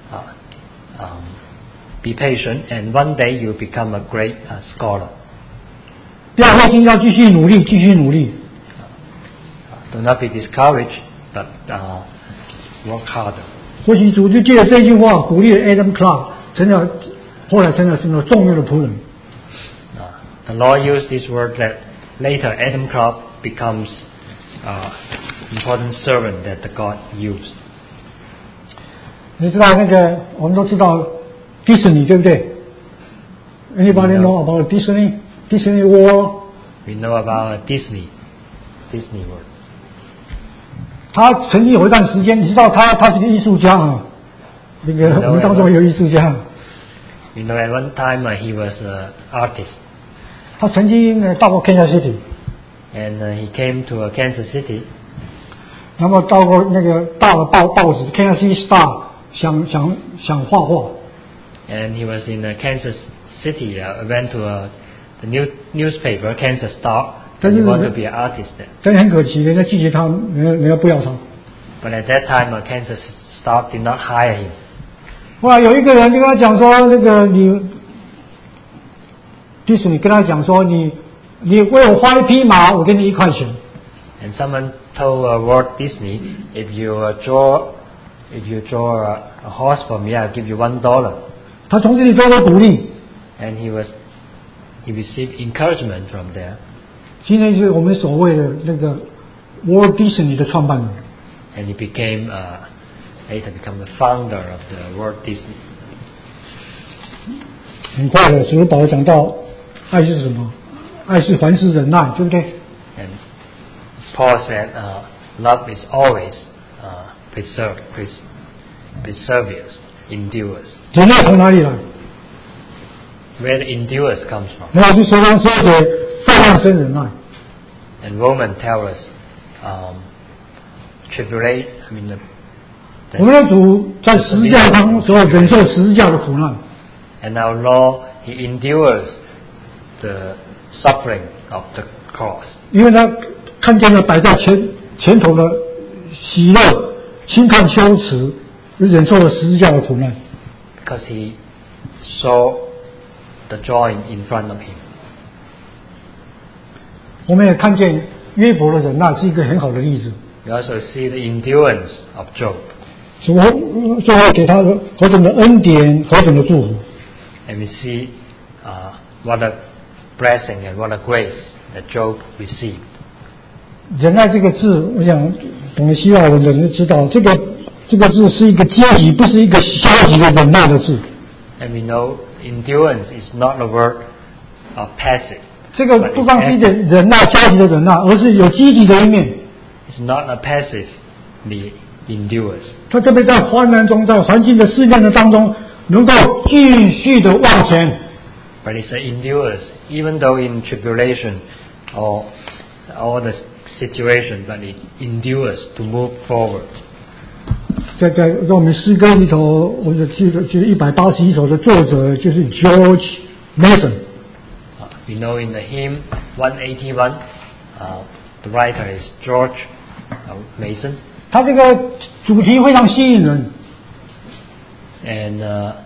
be patient, and one day you'll become a great scholar. 不要灰心，要继续努力，继续努力。 Do not be discouraged, but work harder. 或许主就借着这句话鼓励了 Adam Clark，后来成了重要的仆人。 The Lord used this word that later Adam Clark becomes important servant that the God used. 你知道我们都知道迪士尼对不对 ？Anybody know about Disney? Disney World? We know about Disney World. 他曾经有一段时间，你知道他是个艺术家啊，我们当中有艺术家。 You know, at one time he was an artist. 他曾经到过 Kansas City. And he came to Kansas City. 然后到过大的报纸 Kansas City Star， 想画画。 And he was in Kansas City. Went to the newspaper Kansas Star. And he wanted to be an artist there. 但是很可惜，人家拒绝他，人家不要他。 But at that time, Kansas Star did not hire him. 后来有一个人就跟他讲说，迪士尼跟他讲说，你为我画一匹马，我给你1块钱。 And someone told Walt Disney, if you draw a horse for me, I'll give you $1. 他从这里得到鼓励。 And he received encouragement from there. 今天是我们所谓的Walt Disney 的创办人。 And he later become the founder of the Walt Disney. 很快的，所以保罗讲到，爱是什么？爱是凡事忍耐，对不对 ？And Paul said, love is always perseveres, endures. 忍耐从哪里来 Where the endures comes from. 然后就说给大量生忍耐。 And Romans tell us, tribulate. 我们的主在十字架上所忍受十字架的苦难。 And our Lord, He endures the suffering of the cross. 因为他看见了摆在前头的喜乐，轻看羞耻，忍受了十字架的苦难。 Because He saw the joy in front of him. 我们也看见约伯的忍耐是一个很好的例子。 We also see the endurance of Job. 最后给他何等的恩典，何等的祝福。 And we see what a blessing and what a grace that Job received. 忍耐这个字，我想懂得希腊文的人知道，这个字是一个积极，不是一个消极的忍耐的字。 And we know endurance is not a word of passive. 这个不光是一个忍耐，消极的忍耐，而是有积极的一面。 It's not a passively endures. 他特别在患难中，在环境的试炼的当中，能够继续的往前。 But it's an endures, even though in tribulation or all the situation, but it endures to move forward. 在我们诗歌里头，我就记得就是181首的作者就是 George Mason。 We know in the hymn 181, the writer is George Mason. 他这个主题非常吸引人。 And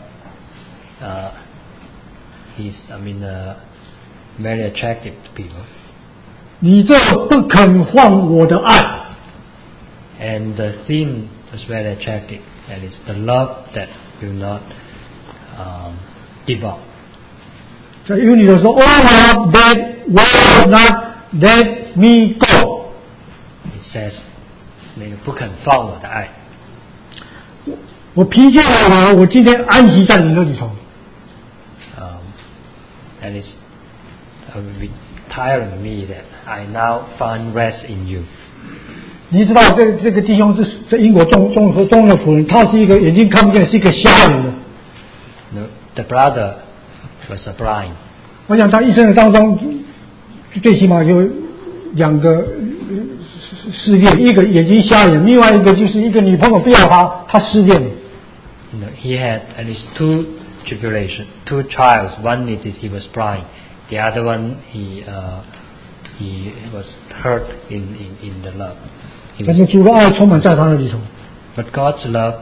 he's, very attractive to people. 你这不肯换我的爱。 And the theme is very attractive, and it's the love that will not give up. 在英语的说 ，Oh love that will not let me go。 It says, 那个不肯放我的爱。 我疲倦了，我今天安息在你的里头。 And it's tiring me that I now find rest in you. 你知道这个弟兄是在英国中的仆人，他是一个眼睛看不见，是一个瞎人的。 No, the brother was a blind. 我想他一生的当中，最起码有2个试炼，一个眼睛瞎眼，另外一个就是一个女朋友不要他失恋了。 No, he had at least 2 tribulations, 2 trials. One is he was blind. The other one he was hurt in the love. 但是主的爱充满在他的里头。 But God's love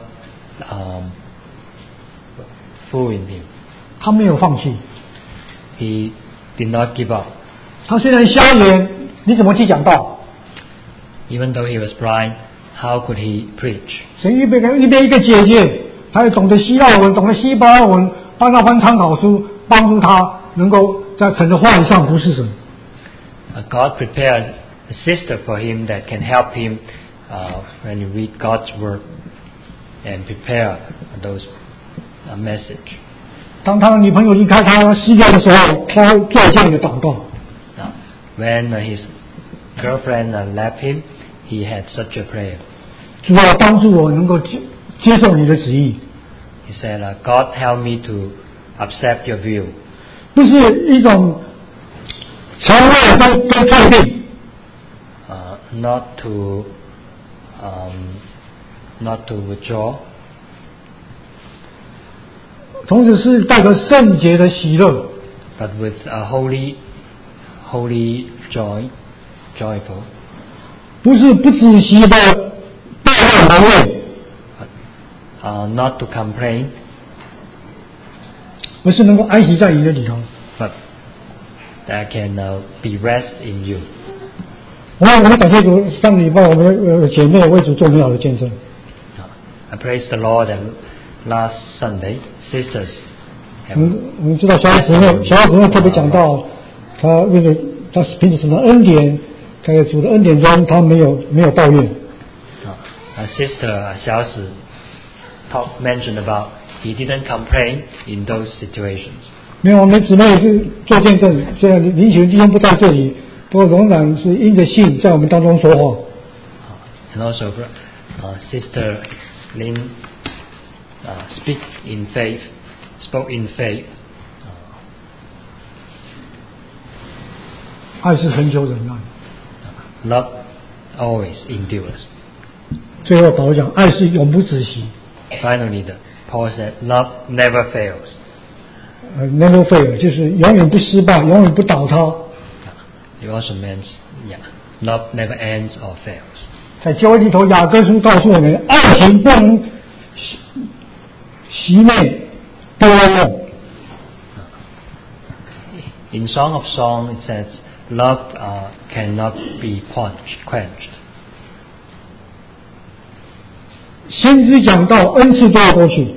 full in him. 他没有放弃。 He did not give up. 他虽然瞎眼，你怎么去讲道？ Even though he was blind, how could he preach? 神预备一个姐姐，还有懂得希腊文、懂得希伯来文，帮他翻参考书，帮助他能够在神的话语上服侍神。 God prepared a sister for him that can help him when you read God's word and prepare those message. 当他的女朋友离开他失恋的时候，他做这样的祷告。 When his girlfriend left him, he had such a prayer. 主啊，帮助我能够接受你的旨意。 He said, God help me to accept your will. 不是一种从来都退避。 Not to withdraw. 同时是带着圣洁的喜乐。 But with a holy joyful. 不是不仔细的抱怨埋怨。 Not to complain. 而是能够安息在你的里头。 But that can be rest in you. 我们感谢主，上个礼拜我们姐妹为主做美好的见证。 I praise the Lord that last Sunday, sisters. 我们知道小姊妹特别讲到，她为了她凭着什么恩典，在主的恩典中，她没有抱怨。 Sister 小史 mentioned about he didn't complain in those situations. 没有，我们姊妹也是做见证，虽然林启文弟兄不在这里，不过仍然是因着信在我们当中说话。 And also, Sister Lin spoke in faith. 爱是恒久忍耐。 Love always endures. 最后保罗讲，爱是永不止息。 Finally, Paul said, "Love never fails." Never fail 就是永远不失败，永远不倒塌。 It also means, love never ends or fails. 在教会里头，雅各书告诉我们，爱情不能熄灭多梦。 In Song of Song it says, love cannot be quenched. 先知讲道，恩赐都要过去。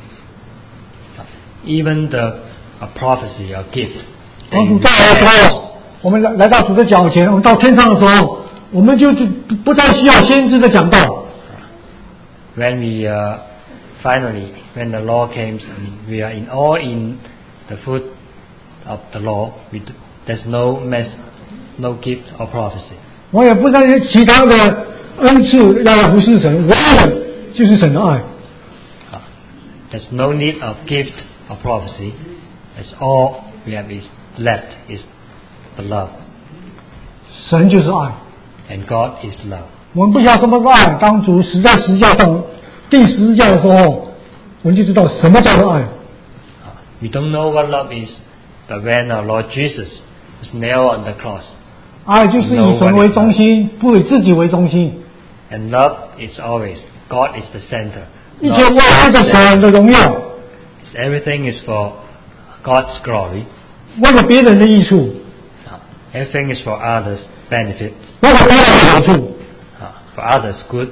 Even the prophecy or gift. 当主再来的时候，我们来到主的脚前，我们到天上的时候，我们就不再需要先知的讲道。 When we finally, when the law came, we are all in the foot of the law. There's no gift or prophecy. 我也不再有其他的恩赐要来服侍神，唯一的就是神的爱。 There's no need of gift or prophecy. That's all we have is left is the love. 神就是爱 And God is love. 我们不晓得什么是爱，当主死在十字架上钉十字架的时候，我们就知道什么叫做爱。 We don't know what love is, but when our Lord Jesus was nailed on the cross, 爱就是以神为中心，不以自己为中心。 and love is always God is the center. 一切为爱的神的荣耀， Everything is for God's glory. 为了别人的益处， Everything is for others' benefit, 为了别人的好处。 for others' good,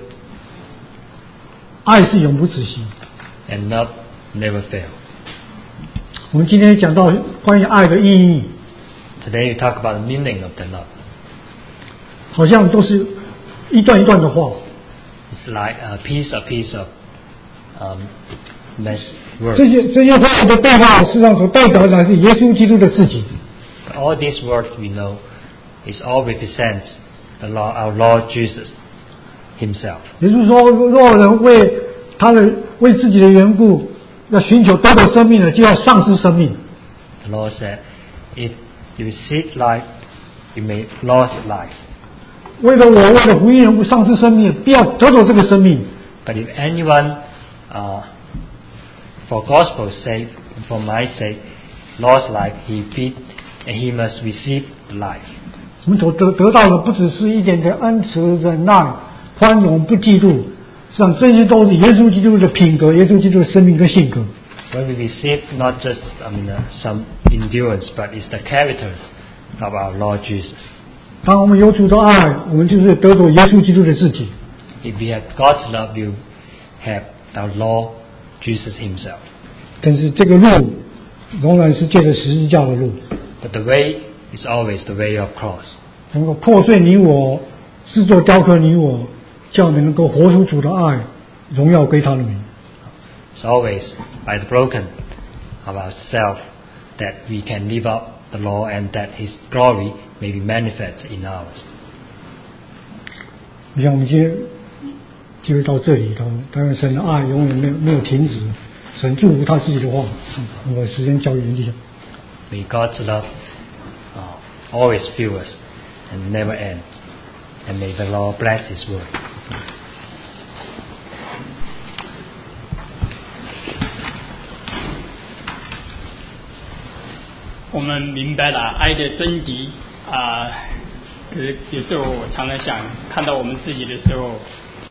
爱是永不止息。 and love never fail. 我们今天讲到关于爱的意义， Today we talk about the meaning of the love. 好像都是一段一段的话。 It's like a piece of words. 这些话的背后，实际上所代表的是耶稣基督的自己。 But all these words we know is all represents our Lord Jesus Himself. 也就是说，若有人为自己的缘故要寻求得到生命的，就要丧失生命。 The Lord said, "If you seek life, you may lose life. 为了福音缘故丧失生命，必要得到这个生命。 But if anyone, for gospel's sake, for my sake, lost life, he must receive life." 我们所得到的不只是一点点恩慈、忍耐、宽容、不嫉妒，实际上这些都是耶稣基督的品格，耶稣基督的生命跟性格。 When we receive not just some endurance, but it's the characters of our Lord Jesus. 当我们有主的爱，我们就是得到耶稣基督的自己。 If we have God's love, you have our Lord Jesus Himself. 但是这个路仍然是借着十字架的路， But the way is always the way of cross. 能够破碎你我，制作雕刻你我，叫我们能够活出主的爱，荣耀归他的名。 It's always by the broken of ourself that we can live up the law and that His glory may be manifest in ours. 你像我们今天就会到这里头，当然神的爱永远没有停止，神祝福他自己的话，我时间交给弟兄。 May God's love always fill us and never end. And may the Lord bless His word. 我们明白了爱的真谛可是有时候我常常想，看到我们自己的时候，